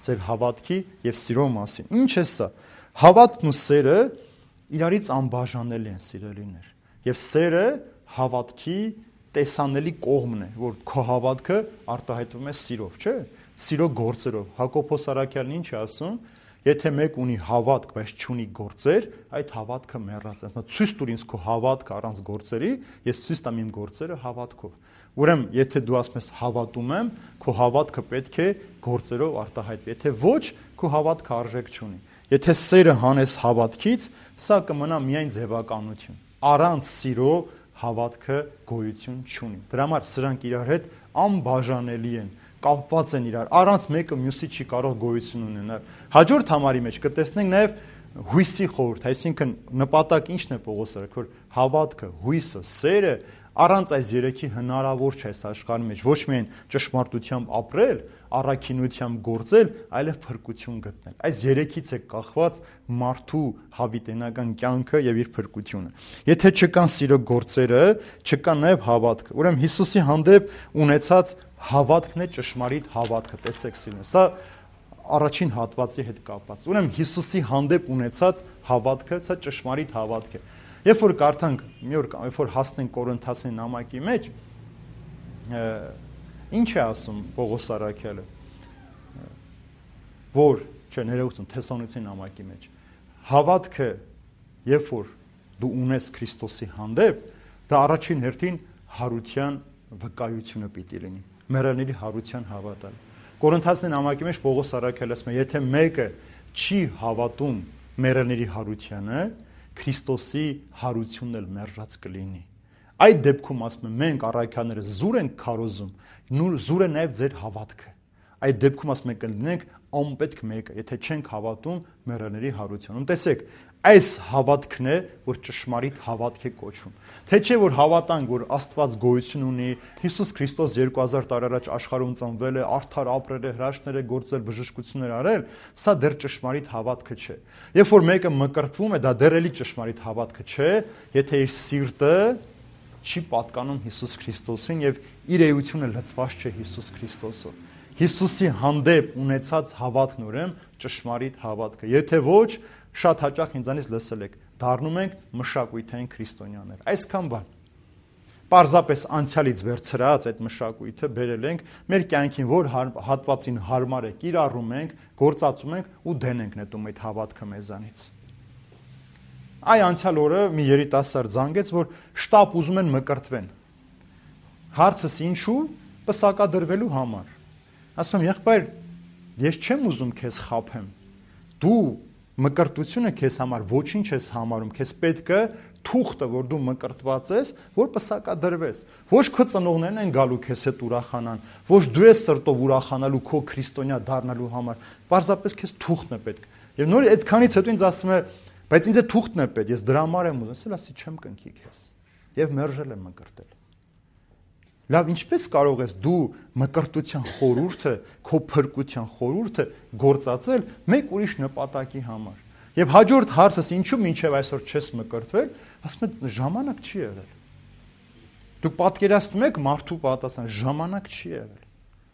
ձեր հավատքի եւ սիրո մասին։ Ինչ է սա։ Հավատքն ու սերը իրարից անբաժանելի են, սիրելիներ։ Եվ սերը հավատքի տեսանելի կողմն է, որ քո հավատքը արտահայտվում է սիրով, չէ՞։ Սիրո գործերով։ Հակոբոս Արաքյալն ինչ է ասում։ Եթե մեկ ունի հավատք, բայց չունի գործեր, այդ հավատքը մեռած է։ Ցույց տուր ինձ քո հավատքը առանց գործերի, ես ցույց տամ իմ գործերը հավատքով։ Ուրեմն, եթե դու ասում ես հավատում եմ, քո հավատքը պետք է գործերով արտահայտվի։ Եթե ոչ, քո հավատքը արժեք չունի։ Եթե սերը հանես հավատքից, սա կմնա միայն ձևականություն։ Առանց սիրո հավատքը գոյություն չունի։ Դրա համար սրանք իրար հետ անբաժանելի են, կապված են իրար, առանց մեկը մյուսի չի կարող գոյություն ունենալ։ Հաջորդ համարի մեջ կտեսնենք նաև հույսի խորհուրդ, այսինքն նպատակ ինչն է Պողոս ասում, որ հավատքը, հույսը, սերը առանց այս երեքի հնարավոր չէ այս աշխարհի մեջ ոչ միայն ճշմարտությամբ ապրել, առաքինությամբ գործել, այլև փրկություն գտնել։ Այս երեքից է կախված մարդու հավիտենական կյանքը եւ իր փրկությունը։ Եթե չկան սիրո գործերը, չկա նաև հավատքը։ Ուրեմն Հիսուսի հանդեպ ունեցած հավատքն է ճշմարիտ հավատքը, տեսեք սիրուն։ Սա առաջին հատվածի հետ կապված։ Ուրեմն Հիսուսի հանդեպ ունեցած հավատքը, սա ճշմարիտ հավատք է։ Երբ որ կարդանք, մի օր երբ որ հասնենք Կորինթացի նամակի մեջ, ինչ է ասում Պողոս Արաքյալը, որ, չէ, ներողություն, Թեսաղոնիկացի նամակի մեջ, հավատքը, երբ որ դու ունես Քրիստոսի հանդեպ, դա առաջին հերթին հարության վկայությունը պիտի լինի, մեռելների հարության հավատալ։ Կորինթացի նամակի մեջ Պողոս Արաքյալը ասում է, եթե մեկը չի հավատում մեռելների հարությանը, Քրիստոսի հարությունն էլ մերժած կլինի։ Այդ դեպքում ասում եմ, մենք առաքյաները զուր ենք քարոզում, զուր է նաև ձեր հավատքը։ Այդ դեպքում ասում ենք կլինենք անպետք մեկը, եթե չենք հավատում մեռելների հարությունում։ Տեսեք, այս հավատքն է, որ ճշմարիտ հավատք է կոչվում։ Թե չէ որ հավատանք, որ Աստված գոյություն ունի, Հիսուս Քրիստոս 2000 տարի առաջ աշխարհում ծնվել է, արդար ապրել է, հրաշքներ է գործել, բժշկություններ արել, սա դեռ ճշմարիտ հավատքը չէ։ Երբ որ մեկը մկրտվում է, դա դեռ էլի ճշմարիտ հավատքը չէ, եթե իր սիրտը չի պատկանում Հիսուս Քրիստոսին եւ իր էությունը լցված չէ Հիսուս Քրիստոսով։ Հիսուսի հանդեպ ունեցած հավատքն ուրեմն ճշմարիտ հավատքը։ Եթե ոչ, շատ հաճախ ինձանից լսել եք, դառնում ենք մշակութային քրիստոնյաներ։ Այսքան բան։ Պարզապես անցյալից վերցրած այդ մշակույթը բերել ենք մեր կյանքին, որ հատվածին հարմար է, կիրառում ենք, գործածում ենք ու դեն ենք նետում այդ հավատքը մեզանից։ Այ անցյալ օրը մի երիտասարդ զանգեց, որ շտապ ուզում են մկրտվեն։ Հարցս ինչու՞, պսակադրվելու համար։ Ասում եմ, եղբայր, ես չեմ ուզում քեզ խաբեմ։ Դու մկրտությունը քեզ համար ոչինչ ես համարում, քեզ պետք է թուղթը, որ դու մկրտված ես, որ պսակադրվես։ Ոչ քո ծնողներն են գալու քեզ հետ ուրախանան, ոչ դու ես սրտով ուրախանալու քո քրիստոնյա դառնալու համար։ Պարզապես քեզ թուղթն է պետք։ Եվ նոր այդքանից հետո ինձ ասում է, բայց ինձ է թուղթն է պետք, ես դրա համար եմ ուզում, ասել չեմ կնքի քեզ։ Եվ մերժել եմ մկրտել։ Լավ, ինչպես կարող ես դու մկրտության խորհուրդը, քո փրկության խորհուրդը գործածել մեկ ուրիշ նպատակի համար։ Եվ հաջորդ հարցս ինչու մինչև այսօր չես մկրտվել, ասում եմ ժամանակ չի եղել։ Դուք պատկերացնում եք մարդու պատասխան, ժամանակ չի եղել։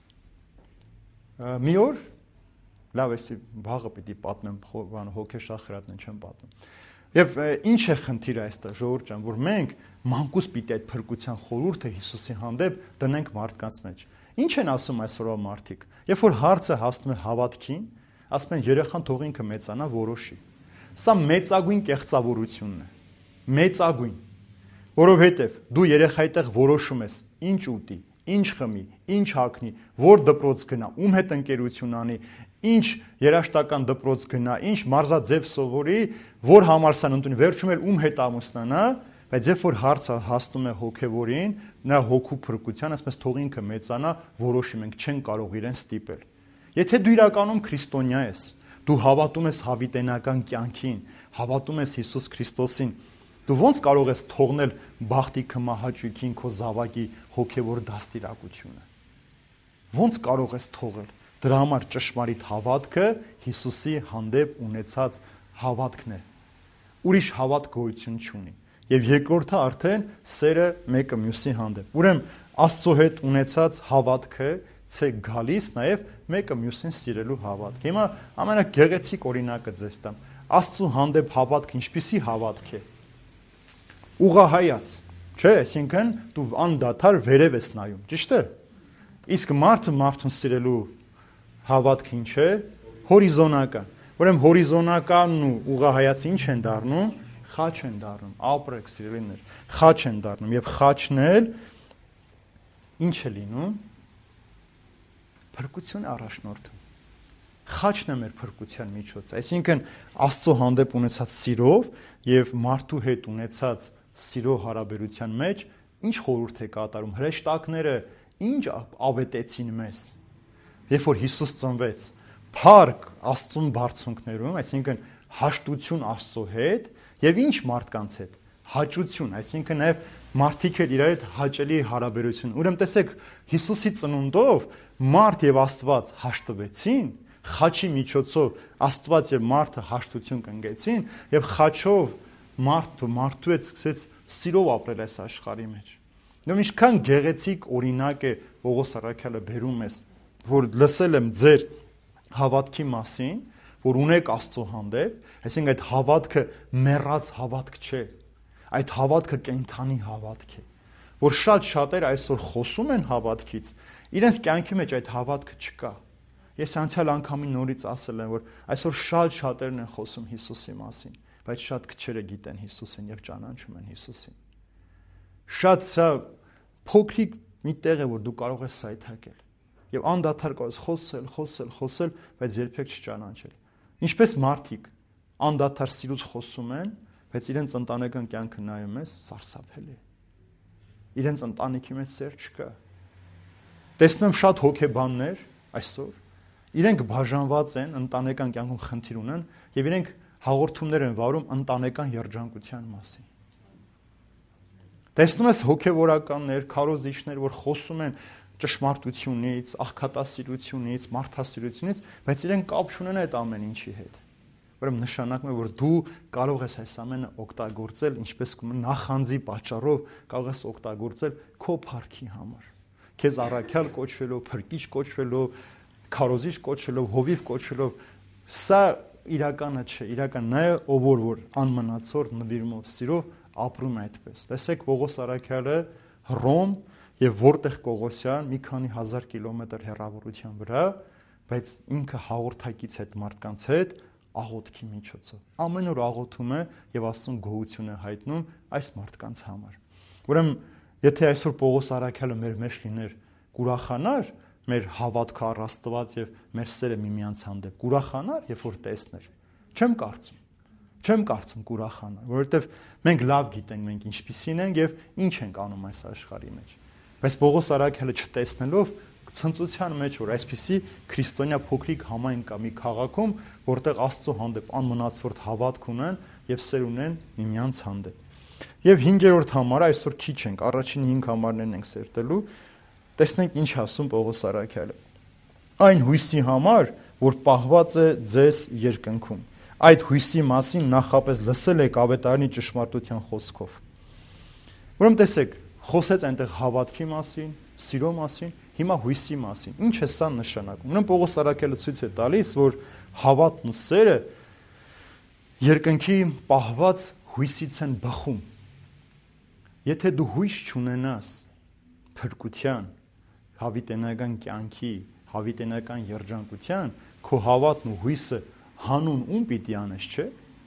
Մի օր, լավ, էսի վաղը պիտի պատմեմ, հոգեշախրատն չեմ պատմում։ Եվ ինչ է խնդիրը այստեղ, ժողովուրդ ջան, որ մենք մանկուց պիտի այդ փրկության խորհուրդը Հիսուսի հանդեպ դնենք մարդկանց մեջ։ Ինչ են ասում այսօրվա մարդիկ։ Երբ որ հարցը հասնում է հավատքին, ասում են երեխան թող ինքը մեծանա, որոշի։ Սա մեծագույն կեղծավորությունն է։ Մեծագույն։ Որովհետև դու երեխայի տեղ որոշում ես ինչ ուտի, ինչ խմի, ինչ հագնի, որ դպրոց գնա, ում հետ ընկերություն անի, ինչ երաշտական դպրոց գնա, ինչ մարզաձև սովորի, որ համալսարան ընդունի, վերջում էլ ում հետ ամուսնանա, բայց երբ որ հարցը հասնում է հոգևորին, նրա հոգու փրկության, ասես թող ինքը մեծանա, որոշի մենք չեն կարող իրեն ստիպել։ Եթե դու իրականում քրիստոնյա ես, դու հավատում ես հավիտենական կյանքին, հավատում ես Հիսուս Քրիստոսին, դու ո՞նց կարող ես թողնել բախտի քմահաճույքին քո զավակի հոգևոր դաստիարակությունը։ Ո՞նց կարող ես թողել։ Դրա համար ճշմարիտ հավատքը Հիսուսի հանդեպ ունեցած հավատքն է։ Ուրիշ հավատք գոյություն չունի։ Եվ երկրորդը արդեն սերը մեկը մյուսի հանդեպ։ Ուրեմն Աստծո հետ ունեցած հավատքը գալիս նաև մեկը մյուսին սիրելու հավատք։ Հիմա ամենագեղեցիկ օրինակը ձեզ տամ։ Աստծո հանդեպ հավատքը ինչպիսի հավատք է։ Ուղղահայաց, չէ, այսինքն դու անդադար վերև ես նայում, ճիշտ է։ Իսկ մարդը մարդուն սիրելու հավատքը ինչ է։ Հորիզոնական։ Ուրեմն հորիզոնականն ու ուղղահայացը ինչ են դառնում։ Խաչ են դառնում, ապրեք սիրելիներ, խաչ են դառնում եւ խաչն էլ ինչ է լինում։ Փրկություն առաջնորդում։ Խաչն է մեր փրկության միջոցը, այսինքն Աստծո հանդեպ ունեցած սիրով եւ մարդու հետ ունեցած սիրո հարաբերության մեջ ինչ խորհուրդ է կատարում։ Հրեշտակները ինչ ավետեցին մեզ։ Երբ որ Հիսուս ծնվեց, փառք Աստծուն բարձունքներում, այսինքն հաշտություն Աստծո հետ եւ ինչ մարդկանց հետ հաճություն, այսինքն նաեւ մարդիկ հետ իրար հետ հաճելի հարաբերություն։ Ուրեմն տեսեք, Հիսուսի ծնունդով մարդ եւ Աստված հաշտվեցին, խաչի միջոցով Աստված եւ մարդը հաշտություն կնգեցին եւ խաչով մարդու հետ սկսեց սիրով ապրել այս աշխարհի մեջ։ Նույն ինչքան գեղեցիկ օրինակ է Պողոս առաքյալը բերում ես, որ լսել եմ ձեր հավատքի մասին, որ ունեք Աստծո հանդեպ, այսինքն այդ հավատքը մեռած հավատք չէ, այդ հավատքը կենդանի հավատք է, որ շատ շատեր այսօր խոսում են հավատքից, իրենց կյանքի մեջ այդ հավատքը չկա։ Ես անցյալ անգամին նորից ասել եմ, որ այսօր շատ շատերն են խոսում Հիսուսի մասին, բայց շատ քչերը գիտեն Հիսուսին եւ ճանաչում են Հիսուսին։ Շատ սա փոքրիկ մի տեղ է, որ դու կարող ես սայթակել եւ անդադար կարող ես խոսել, բայց երբեք չճանաչել։ Ինչպես մարդիկ անդադար սիրուց խոսում են, բայց իրենց ընտանեկան կյանքը նայում ես, սարսափելի է։ Իրենց ընտանիքի մեջ սեր չկա։ Տեսնում եմ շատ հոգեբաններ այսօր, իրենք բաժանված են, ընտանեկան կյանքում խնդիր ունեն եւ իրենք հաղորդումներ են վարում ընտանեկան երջանկության մասին։ Տեսնում ես հոգեվորականներ, քարոզիչներ, որ խոսում են ճշմարտությունից, աղքատասիրությունից, մարդասիրությունից, բայց իրենք կապ չունեն այդ ամեն ինչի հետ։ Ուրեմն նշանակում է, որ դու կարող ես այս ամենը օգտագործել, ինչպես նախանձի պատճառով կարող ես օգտագործել քո փառքի համար։ Քեզ առաքյալ կոչվելով, փրկիչ կոչվելով, քարոզիչ կոչվելով, հովիվ կոչվելով, սա իրականը չէ, իրական նա է, ով որ անմնացոր նվիրումով սիրով ապրում է այդպես։ Տեսեք Պողոս առաքյալը Հռոմ եւ որտեղ Կողոսյան մի քանի հազար կիլոմետր հեռավորության վրա, բայց ինքը հաղորդակից այդ մարդկանց հետ աղոթքի միջոցով։ Ամեն օր աղոթում է եւ Աստծուն գոհություն է հայտնում այս մարդկանց համար։ Ուրեմն, եթե այսօր Պողոս առաքյալը մեր մեջ լիներ, կուրախանար մեր հավատքը առ Աստված եւ մեր սերը միմյանց հանդեպ, կուրախանար, երբ որ տեսներ։ Չեմ կարծում կուրախանա, որովհետեւ մենք լավ գիտենք մենք ինչպիսին ենք եւ ինչ ենք անում այս աշխարհի մեջ։ Բայց Պողոս առաքյալը չտեսնելով ցնծության մեջ, որ այսպիսի քրիստոնյա փոքրիկ համայն կա մի քաղաքում, որտեղ Աստծո հանդեպ անմնացորդ հավատք ունեն եւ սեր ունեն միմյանց հանդեպ։ Եվ 5-րդ համարը այսօր քիչ ենք, առաջին 5 համարներն ենք սերտելու, տեսնենք ինչ ասում Պողոս առաքյալը։ Այն հույսի համար, որ պահված է ձեզ երկնքում։ Այդ հույսի մասին նախապես լսել եք ավետարանի ճշմարտության խոսքով։ Ուրեմն տեսեք, խոսեց այնտեղ հավատքի մասին, սիրո մասին, հիմա հույսի մասին։ Ինչ է սա նշանակում։ Ուրեմն Պողոս առաքյալը ցույց է տալիս, որ հավատն ու սերը երկնքի պահված հույսից են բխում։ Եթե դու հույս չունենաս փրկության, հավիտենական կյանքի, հավիտենական երջանկության, քո հավատն ու հույսը հանուն ում պիտի անես, չէ՞։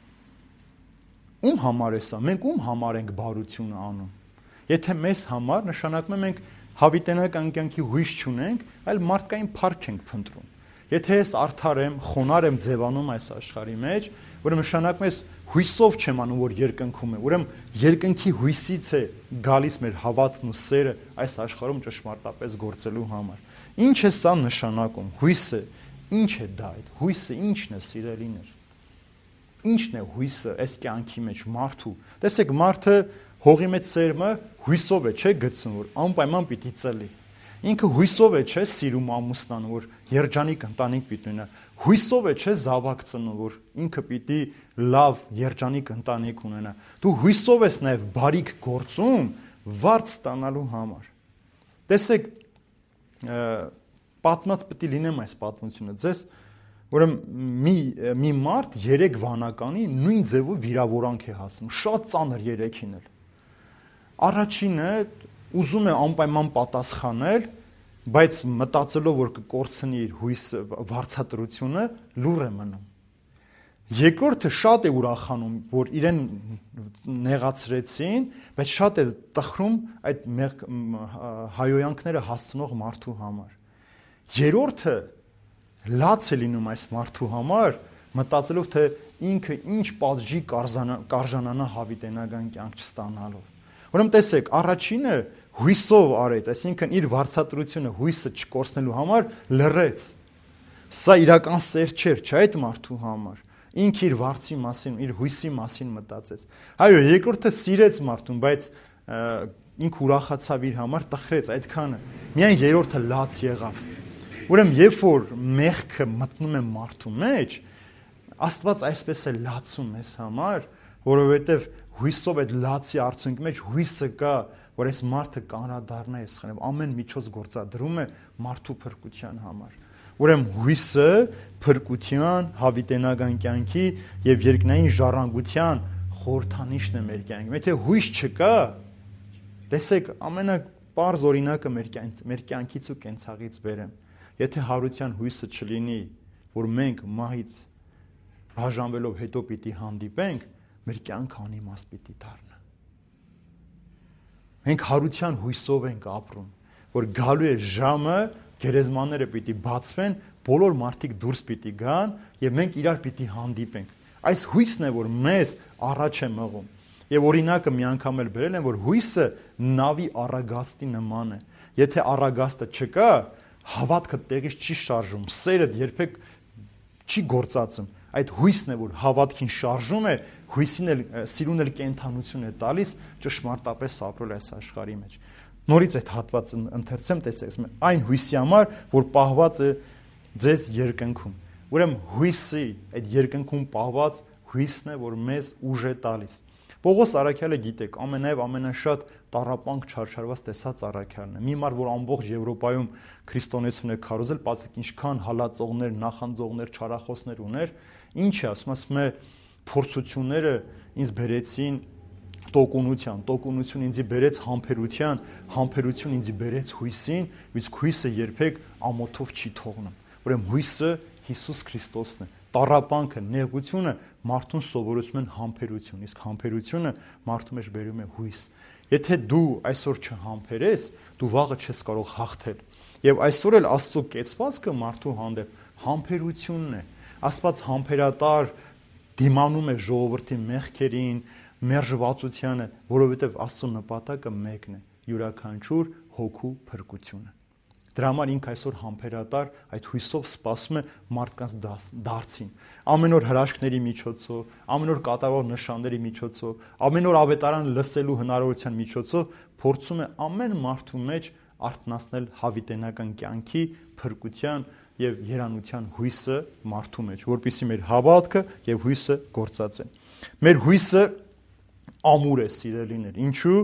Ում համար է սա։ Մենք ում համար ենք բարությունը անում։ Եթե մեզ համար, նշանակում է մենք հավիտենական կյանքի հույս չունենք, այլ մարդկային փառք ենք փնտրում։ Եթե ես արդար եմ, խոնար եմ ձևանում այս աշխարհի մեջ, ուրեմն նշանակում է հույսով չեմ անում, որ երկնքում է։ Ուրեմն երկնքի հույսից է գալիս մեր հավատն ու սերը այս աշխարհում ճշմարտապես գործելու համար։ Ինչ է սա նշանակում։ Հույսը ինչ է դա այդ։ Հույսը ինչն է, սիրելիներ։ Ինչն է հույսը այս կյանքի մեջ մարդու։ Տեսեք, մարդը հողի մեջ սերմը հույսով է, չէ՞ գցում, որ անպայման պիտի ծլի։ Ինքը հույսով է, չէ՞, սիրում ամուսնան, որ երջանիկ ընտանիք պիտի ունենա։ Հույսով է, չէ՞, զավակ ծնում, որ ինքը պիտի լավ երջանիկ ընտանիք ունենա։ Դու հույսով ես նաև բարիք գործում վարձ ստանալու համար։ Տեսեք, պատմած պետք է լինեմ այս պատմությունը ձեզ, ուրեմն մի մարդ 3 վանականի նույն ձևով վիրավորանք է հասնում, շատ ծանր 3-ին էլ։ Առաջինը ուզում է անպայման պատասխանել, բայց մտածելով, որ կկորցնի իր հույսը, վարձատրությունը, լուռ է մնում։ Երկրորդը շատ է ուրախանում, որ իրեն նեղացրեցին, բայց շատ է տխրում այդ հայոյանքները հասցնող մարդու համար։ Երրորդը լաց է լինում այս մարդու համար, մտածելով, թե ինքը ինչ պատժի կարժանանա հավիտենական կյանք չստանալով։ Ուրեմն տեսեք, առաջինը հույսով արեց, այսինքն իր վարձատրությունը հույսը չկորցնելու համար լռեց։ Սա իրական սեր չէր, չէ՞ այդ մարդու համար։ Ինքը իր վարձի մասին, իր հույսի մասին մտածեց։ Այո, երկրորդը սիրեց մարդուն, բայց ինքը ուրախացավ իր համար, տխրեց այդքանը։ Միայն երրորդը լաց եղավ։ Ուրեմն երբ որ մեղքը մտնում է մարդու մեջ, Աստված այսպես է լացում մեզ համար, որովհետև հույսով այդ լացի արդյունքի մեջ հույսը կա, որ այս մարդը կանրադառնա այս խնդրեմ, ամեն միջոց գործադրում է մարդու փրկության համար։ Ուրեմն հույսը փրկության, հավիտենական կյանքի եւ երկնային ժառանգության խորհրդանիշն է մեր կյանքում։ Եթե հույս չկա, տեսեք, ամենապարզ օրինակը մեր կյանքից ու կենցաղից բերեմ։ Եթե հարության հույսը չլինի, որ մենք մահից բաժանվելով հետո պիտի հանդիպենք, մեր կյանքը անիմաստ պիտի դառնա։ Մենք հարության հույսով ենք ապրում, որ գալու է ժամը, գերեզմանները պիտի բացվեն, բոլոր մարդիկ դուրս պիտի գան եւ մենք իրար պիտի հանդիպենք։ Այս հույսն է, որ մեզ առաջ է մղում։ Եվ օրինակը մի անգամ էլ բերել են, որ հույսը նավի առագաստի նման է։ Եթե առագաստը չկա, հավատքը տեղից չի շարժվում, սերը երբեք չի գործածում։ Այդ հույսն է, որ հավատքին շարժում է, սիրուն էլ կենթանություն է տալիս ճշմարտապես ապրել այս աշխարհի մեջ։ Նորից այդ հատվածը ընթերցեմ, տեսեք, այն հույսի համար, որ պահված է ձեզ երկնքում։ Ուրեմն հույսի, այդ երկնքում պահված հույսն է, որ մեզ ուժ է տալիս։ Պողոս առաքյալը գիտեք, ամենայև ամենաշատ տառապանք չարչարված տեսած առաքյալն է։ Մի մարդ, որ ամբողջ Եվրոպայում քրիստոնեություն է քարոզել, պատիկ ինչքան հալածողներ, նախանձողներ, չարախոսներ ուներ, ինչ է ասում է փորձությունները ինձ բերեցին տոկունություն ինձ բերեց համբերության, համբերություն ինձ բերեց հույսին, իսկ հույսը երբեք ամոթով չի թողնում։ Ուրեմն հույսը Հիսուս Քրիստոսն է։ Տառապանքը, նեղությունը մարդուն սովորեցնում են համբերություն, իսկ համբերությունը մարդու մեջ բերում է հույս։ Եթե դու այսօր չհամբերես, դու վաղը չես կարող հաղթել։ Եվ այսօր էլ Աստծո կեցվածքը մարդու հանդեպ համբերությունն է։ Աստված համբերատար դիմանում է ժողովրդի մեղքերին, մերժվածությանը, որովհետև Աստծո նպատակը մեկն է՝ յուրաքանչյուր հոգու փրկությունը։ Դրա համար ինքը այսօր համբերատար այդ հույսով սպասում է մարդկանց դարձին։ Ամեն օր հրաշքների միջոցով, ամեն օր կատարող նշանների միջոցով, ամեն օր ավետարան լսելու հնարավորության միջոցով փորձում է ամեն մարդու մեջ արթնացնել հավիտենական կյանքի, փրկության եւ երանության հույսը մարդու մեջ, որպեսզի մեր հավատքը եւ հույսը գործածեն։ Մեր հույսը ամուր է, սիրելիներ։ Ինչու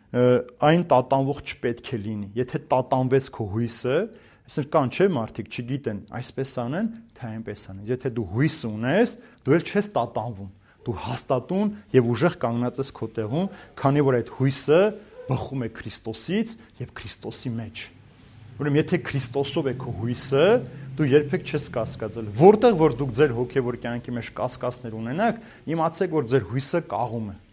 այն տատանվող չպետք է լինի։ Եթե տատանվեց քո հույսը, այսինքն կան չէ մարդիկ չգիտեն այսպես անեն, թե այնպես անեն։ Եթե դու հույս ունես, դու էլ չես տատանվում։ Դու հաստատուն եւ ուժեղ կանգնած ես քո տեղում, քանի որ այդ հույսը բխում է Քրիստոսից եւ Քրիստոսի մեջ։ Ուրեմն եթե Քրիստոսով է քո հույսը, դու երբեք չես կասկածել։ Որտեղ որ դուք ձեր հոգեվոր կյանքի մեջ կասկածներ ունենաք, իմացեք, որ ձեր հույսը կաղում է։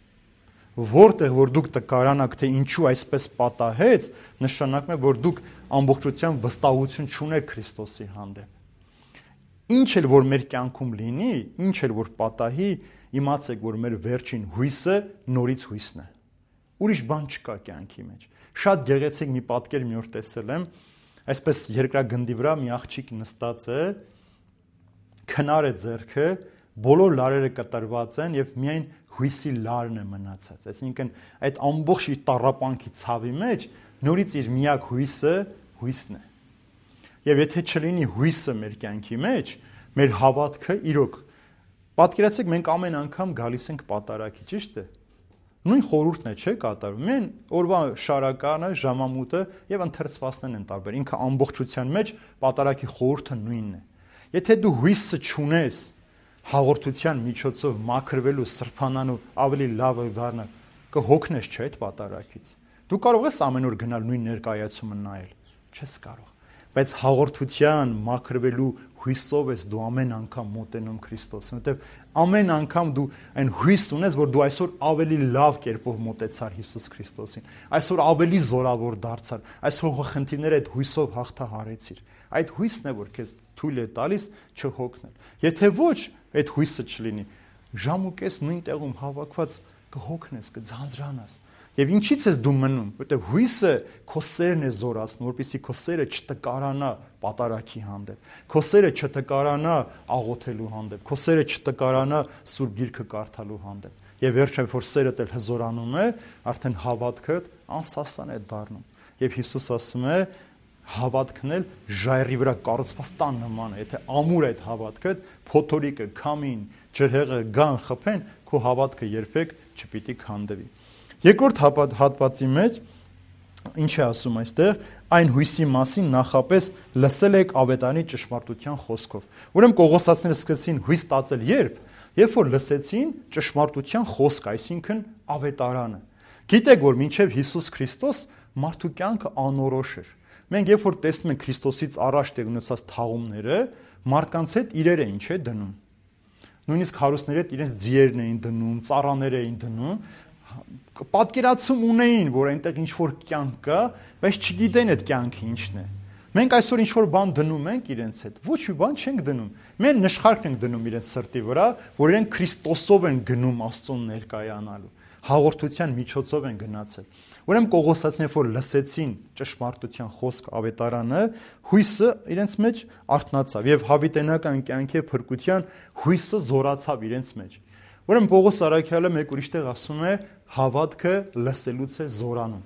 Որտեղ որ դուք տկարանաք, թե ինչու այսպես պատահեց, նշանակում է, որ դուք ամբողջությամբ վստահություն չունեք Քրիստոսի հանդեպ։ Ինչ էլ որ մեր կյանքում լինի, ինչ էլ որ պատահի, իմացեք, որ մեր վերջին հույսը նորից հույսն է։ Ուրիշ բան չկա կյանքի մեջ։ Շատ գեղեցիկ մի պատկեր մի օր տեսել եմ, այսպես երկրագնդի վրա մի աղջիկ նստած է, քնար է ձեռքը, բոլոր լարերը կտրված են եւ միայն հույսի լարն է մնացած։ Այսինքն այդ ամբողջ իր տառապանքի ցավի մեջ նորից իր միակ հույսը հույսն է։ Եվ եթե չլինի հույսը մեր կյանքի մեջ, մեր հավատքը իրոք պատկերացեք մենք ամեն անգամ գալիս ենք պատարագի, ճիշտ է։ Նույն խորհուրդն է, չէ՞ կատարվում։ Մեն օրվա շարականը, ժամամուտը եւ ընթերցվածներն են տարբեր։ Ինքը ամբողջության մեջ պատարագի խորհուրդը նույնն է։ Եթե դու հույսը չունես հաղորդության միջոցով մաքրվելու, սրբանալու, ավելի լավը դառնալ, կհոգնես չէ՞ այդ պատարագից։ Դու կարող ես ամեն օր գնալ նույն ներկայացումը նայել, չես կարող։ Բայց հաղորդության մաքրվելու հույսով ես դու ամեն անգամ մոտենում Քրիստոսին, որտեղ ամեն անգամ դու այն հույս ունես, որ դու այսօր ավելի լավ կերպով մոտեցար Հիսուս Քրիստոսին, այսօր ավելի զորավոր դարձար, այսօր խնդիրները այդ հույսով հաղթահարեցիր։ Այդ հույսն է, որ քեզ թույլ է տալիս չհոգնել։ Եթե ոչ, այդ հույսը չլինի, ժամ ու կես նույն տեղում հավաքված կհոգնես, կձանձրանաս։ Եվ ինչի՞ց ես դու մնում, որտեղ հույսը քո սերն է զորացնում, որպեսզի քո սերը չտկարանա պատարագի հանդեպ, քո սերը չտկարանա աղոթելու հանդեպ, քո սերը չտկարանա Սուրբ Գիրքը կարդալու հանդեպ։ Եվ վերջը, որ սերդ էլ հզորանում է, արդեն հավատքդ անսասան է դառնում։ Եվ Հիսուս ասում է, հավատքն էլ ժայռի վրա կառուցված տան նման է, եթե ամուր այդ հավատքդ, փոթորիկը, քամին, ջրհեղը գան խփեն, քո հավատքը երբեք չպիտի քանդվի։ Երկրորդ հատվածի մեջ ինչ է ասում այստեղ, այն հույսի մասին նախապես լսել եք ավետարանի ճշմարտության խոսքով։ Ուրեմն Կողոսացիները սկսեցին հույս տածել երբ որ լսեցին ճշմարտության խոսք, այսինքն ավետարանը։ Գիտեք, որ մինչև Հիսուս Քրիստոս մարդու կյանքը անորոշ էր։ Մենք երբ որ տեսնում ենք Քրիստոսից առաջ տեղնուցած թաղումները, մարդկանց հետ իրեր էին չէ դնում։ Նույնիսկ հարուստների հետ իրենց ձիերն էին դնում, ծառաներ էին դնում, պատկերացում ունեին, որ այնտեղ ինչ-որ կյանք կա, բայց չգիտեն այդ կյանքը ինչն է։ Մենք այսօր ինչ-որ բան դնում ենք իրենց հետ, ոչ մի բան չենք դնում։ Մենք նշխարք ենք դնում իրենց սրտի վրա, որ իրենք Քրիստոսով են գնում Աստծուն ներկայանալու, հաղորդության միջոցով են գնացել։ Ուրեմն Կողոսացիները, որ լսեցին ճշմարտության խոսք ավետարանը, հույսը իրենց մեջ արթնացավ եւ հավիտենական կյանքի փրկության հույսը զորացավ իրենց մեջ։ Ուրեմն Պողոս առաքյալը մեկ ուրիշ տեղ ասում է, հավատքը լսելուց է զորանում։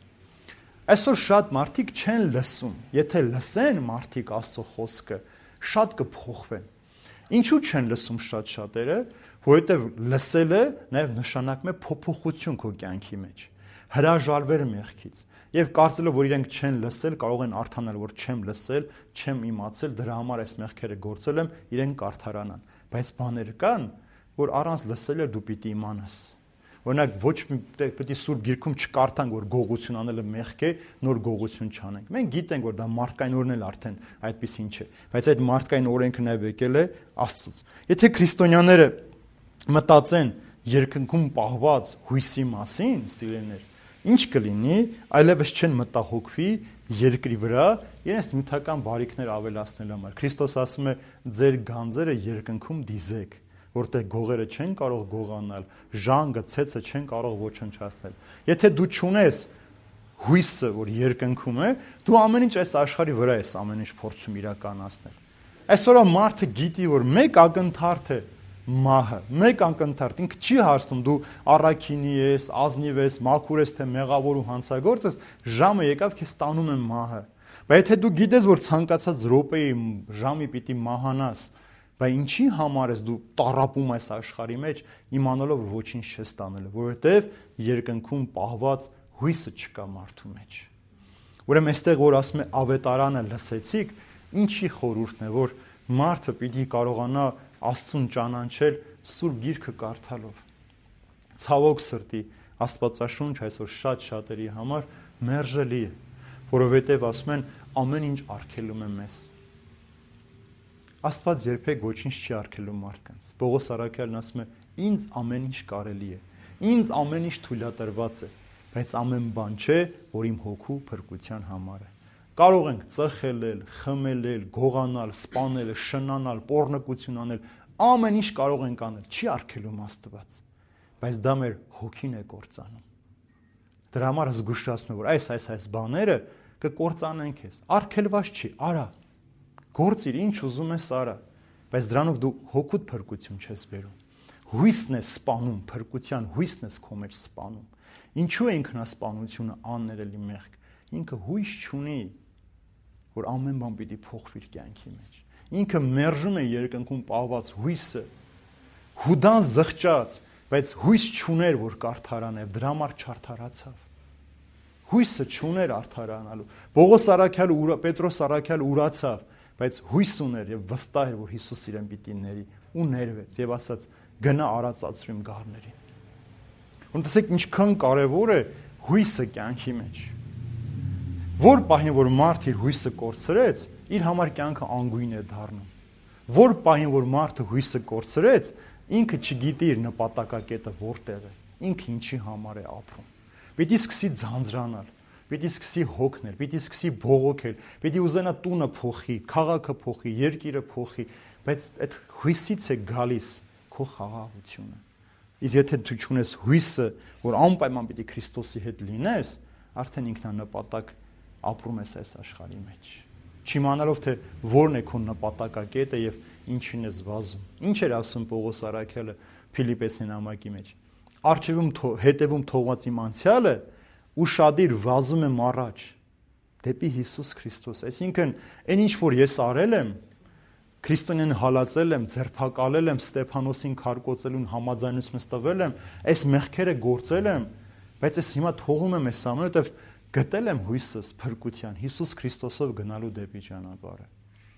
Այսօր շատ մարդիկ չեն լսում, եթե լսեն մարդիկ Աստծո խոսքը, շատ կփոխվեն։ Ինչու չեն լսում շատ շատերը, որովհետև լսելը նաև նշանակում է փոփոխություն քո կյանքի մեջ, հրաժարվել մեղքից, եւ կարծելով, որ իրենք չեն լսել, կարող են արթանալ, որ չեմ լսել, չեմ իմացել, դրա համար այս մեղքերը գործել եմ, իրենք կարդարանան։ Բայց բաներ կան, որ առանց լսելը դու պիտի իմանաս։ Օրինակ ոչ մի պիտի Սուրբ Գիրքում չկարդանք, որ գողություն անելը մեղք է, նոր գողություն չանենք։ Մենք գիտենք, որ դա մարդկային օրն էլ արդեն այդպեսին չէ, բայց այդ մարդկային օրենքը նաև եկել է Աստծուց։ Եթե քրիստոնյաները մտածեն երկնքում պահված հույսի մասին, սիրելիներ, ինչ կլինի, այլևս չեն մտահոգվի երկրի վրա իրենց նյութական բարիքներ ավելացնելու համար։ Քրիստոս ասում է, ձեր գանձերը երկնքում դիզեք, որտեղ գողերը չեն կարող գողանալ, ժանգը, ցեցը չեն կարող ոչնչացնել։ Եթե դու չունես հույսը, որ երկնքում է, դու ամեն ինչ այս աշխարհի վրա ես ամեն ինչ փորձում իրականացնել։ Այսօր մարդը գիտի, որ մեկ ակնթարթ է մահը, մեկ ակնթարթ, ինքը չի հարցնում դու առաքինի ես, ազնիվ ես, մաքուր ես, թե մեղավոր ու հանցագործ ես, ժամը եկավ քեզ տանում է մահը։ Բայց եթե դու գիտես, որ ցանկացած րոպեի ժամի պիտի մահանաս, բայց ինչի համար ես դու տառապում այս աշխարհի մեջ, իմանալով որ ոչինչ չես ստանալու, որովհետև երկնքում պահված հույսը չկա մարդու մեջ։ Ուրեմն այստեղ որ ասում է ավետարանը լսեցիք, ինչի խորհուրդն է, որ մարդը պիտի կարողանա Աստծուն ճանաչել Սուրբ Գիրքը կարդալով։ Ցավոք սրտի Աստվածաշունչ այսօր շատերի համար մերժելի է, որովհետև ասում են ամեն ինչ արգելում է մեզ։ Աստված երբեք ոչինչ չի արգելում մարդկանց։ Պողոս առաքյալն ասում է, ինձ ամեն ինչ կարելի է, ինձ ամեն ինչ թույլատրված է, բայց ամեն բան չէ, որ իմ հոգու փրկության համար է։ Կարող ենք ծխելել, խմելել, գողանալ, սպանել, շնանալ, պոռնկություն անել, ամեն ինչ կարող ենք անել, չի արգելում Աստված, բայց դա մեր հոգին է կործանում։ Դրա համար զգուշացնում է, որ այս բաները կկործանեն քեզ։ Արգելված չի, արա։ Գործիր, ինչ ուզում ես արա, բայց դրանով դու հոգուտ փրկություն չես բերում։ Հույսն է սպանում, փրկության հույսն է քո մեջ սպանում։ Ինչու է ինքնասպանությունը աններելի մեղք։ Ինքը հույս չունի, որ ամեն բան պիտի փոխվի իր կյանքի մեջ։ Ինքը մերժում է երկնքում պահված հույսը։ Հուդան զղջաց, բայց հույս չուներ, որ կարդարաներ, դրա համար չարդարացավ։ Հույսը չուներ արդարանալու։ Պողոս առաքյալը, Պետրոս առաքյալը ուրացավ, բայց հույս ուներ եւ վստահ էր, որ Հիսուս իրեն պիտի ների ու ներվեց եւ ասաց. գնա արածացրու իմ գառներին։ Ու տեսեք ինչքան կարեւոր է հույսը կյանքի մեջ։ Որ պահին որ մարդ իր հույսը կորցրեց, իր համար կյանքը անգույն է դառնում։ Որ պահին որ մարդը հույսը կորցրեց, ինքը չգիտի իր նպատակակետը որտեղ է, ինքը ինչի համար է ապրում։ Պիտի սկսի ձանձրանալ, պիտի սկսի հոգնել, պիտի սկսի բողոքել, պիտի ուզենա տունը փոխի, քաղաքը փոխի, երկիրը փոխի, բայց այդ հույսից է գալիս քո խաղաղությունը։ Իսկ եթե դու չունես հույսը, որ անպայման պիտի Քրիստոսի հետ լինես, արդեն ինքնանպատակ ապրում ես այս աշխարհի մեջ։ Չիմանալով թե որն է քո նպատակակետը եւ ինչին ես վազում։ Ինչ էր ասում Պողոս առաքյալը Փիլիպպեսին նամակի մեջ։ Արջևում հետևում թողված իմ անցյալը ուշադիր վազում եմ առաջ դեպի Հիսուս Քրիստոս։ Այսինքն, այն ինչ որ ես արել եմ, քրիստոնյան հալածել եմ, ձերբակալել եմ, Ստեփանոսին քարկոծելուն համաձայնությունս տվել եմ, այս մեղքերը գործել եմ, բայց ես հիմա թողում եմ այս ամենը, որտեվ գտել եմ հույսս փրկության, Հիսուս Քրիստոսով գնալու դեպի ճանապարհը։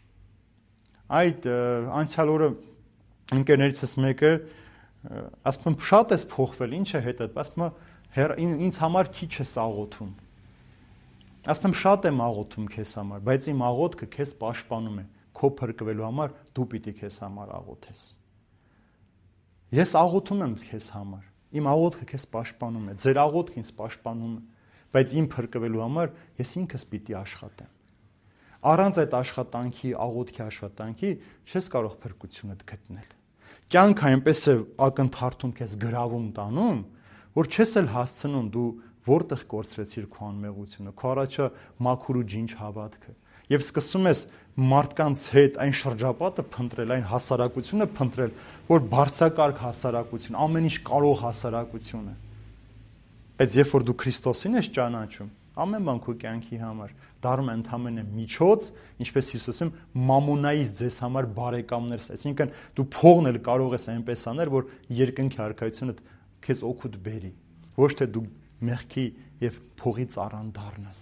Այդ անցյալ օրը ընկերներիցս մեկը ասում եմ շատ ես փոխվել, ինչ է հետդ, ասում եմ ինձ համար քիչ ես աղոթում։ Ասում եմ շատ եմ աղոթում քեզ համար, բայց իմ աղոթքը քեզ պաշտպանում է, քո փրկվելու համար դու պիտի քեզ համար աղոթես։ Ես աղոթում եմ քեզ համար, իմ աղոթքը քեզ պաշտպանում է, ձեր աղոթքը ինձ պաշտպանում է, բայց իմ փրկվելու համար ես ինքս պիտի աշխատեմ։ Առանց այդ աշխատանքի, աղոթքի աշխատանքի չես կարող փրկությունդ գտնել։ Կյանքը այնպես է ակնթարթում քեզ գրավում տանում, որ չես էլ հասցնում դու որտեղ կորցրեցիր քո անմեղությունը, քո առաջը մաքուր ու ջինջ հավատքը, եւ սկսում ես մարդկանց հետ այն շրջապատը փնտրել, այն հասարակությունը փնտրել, որ բարձրակարգ հասարակություն, ամեն ինչ կարող հասարակություն է։ Բայց երբ որ դու Քրիստոսին ես ճանաչում, ամեն բան քո կյանքի համար դառնում է ընդհանրապես միջոց, ինչպես Հիսուսում մամոնայից ձեզ համար բարեկամներ, այսինքն դու փողն էլ կարող ես այնպես անել, որ երկնքի արքայությունը քեզ օգուտ բերի, ոչ թե դու մեղքի եւ փողի ծառան դառնաս։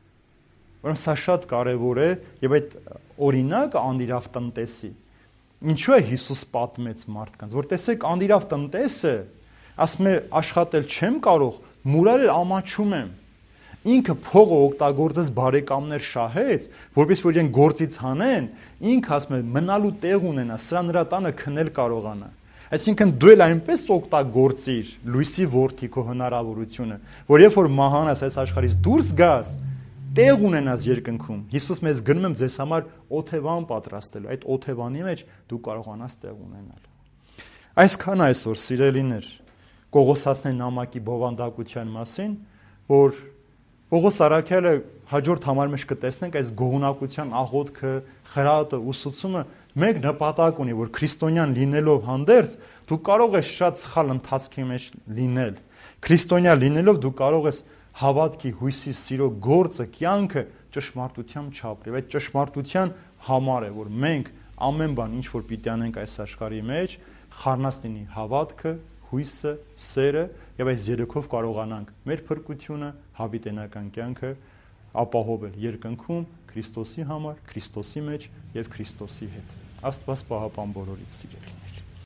Որոնց սա շատ կարևոր է եւ այդ օրինակը անդիրավ տնտեսի։ Ինչու է Հիսուս պատմեց մարդկանց, որ տեսեք անդիրավ տնտեսը ասում է աշխատել չեմ կարող, մուրալ ամաչում եմ։ Ինքը փողը օգտագործեց բարեկամներ շահեց, որպես որ իրեն գործից հանեն, ինքը ասում է մնալու տեղ ունենա, սրա նրա տանը քնել կարողանա։ Այսինքն դու էլ այնպես օգտագործիր լույսի որդի քո հնարավորությունը, որ երբ որ մահանաս այս աշխարհից դուրս գաս, տեղ ունենաս երկնքում։ Հիսուս մեզ գնում եմ ձեզ համար օթևան պատրաստելու, այդ օթևանի մեջ դու կարողանաս տեղ ունենալ։ Այսքան այսօր սիրելիներ Կողոսացնեն նամակի բովանդակության մասին, որ Պողոս առաքյալը հաջորդ համար մեջ կտեսնենք այս գոհունակության աղոթքը, խրատը, ուսուցումը մեկ նպատակ ունի, որ քրիստոնյան լինելով հանդերձ դու կարող ես շատ սխալ ընթացքի մեջ լինել։ Քրիստոնյա լինելով դու կարող ես հավատքի, հույսի, սիրո գործը, կյանքը ճշմարտությամբ չապրել։ Այդ ճշմարտության համար է, որ մենք ամեն բան, ինչ որ պիտի անենք այս աշխարհի մեջ, խառնած լինի հավատքը, հույսը, սերը եւ այս երեքով կարողանանք մեր փրկությունը, հավիտենական կյանքը ապահովել երկնքում Քրիստոսի համար, Քրիստոսի մեջ եւ Քրիստոսի հետ։ Աստված պահապան բոլորից սիրելիներ։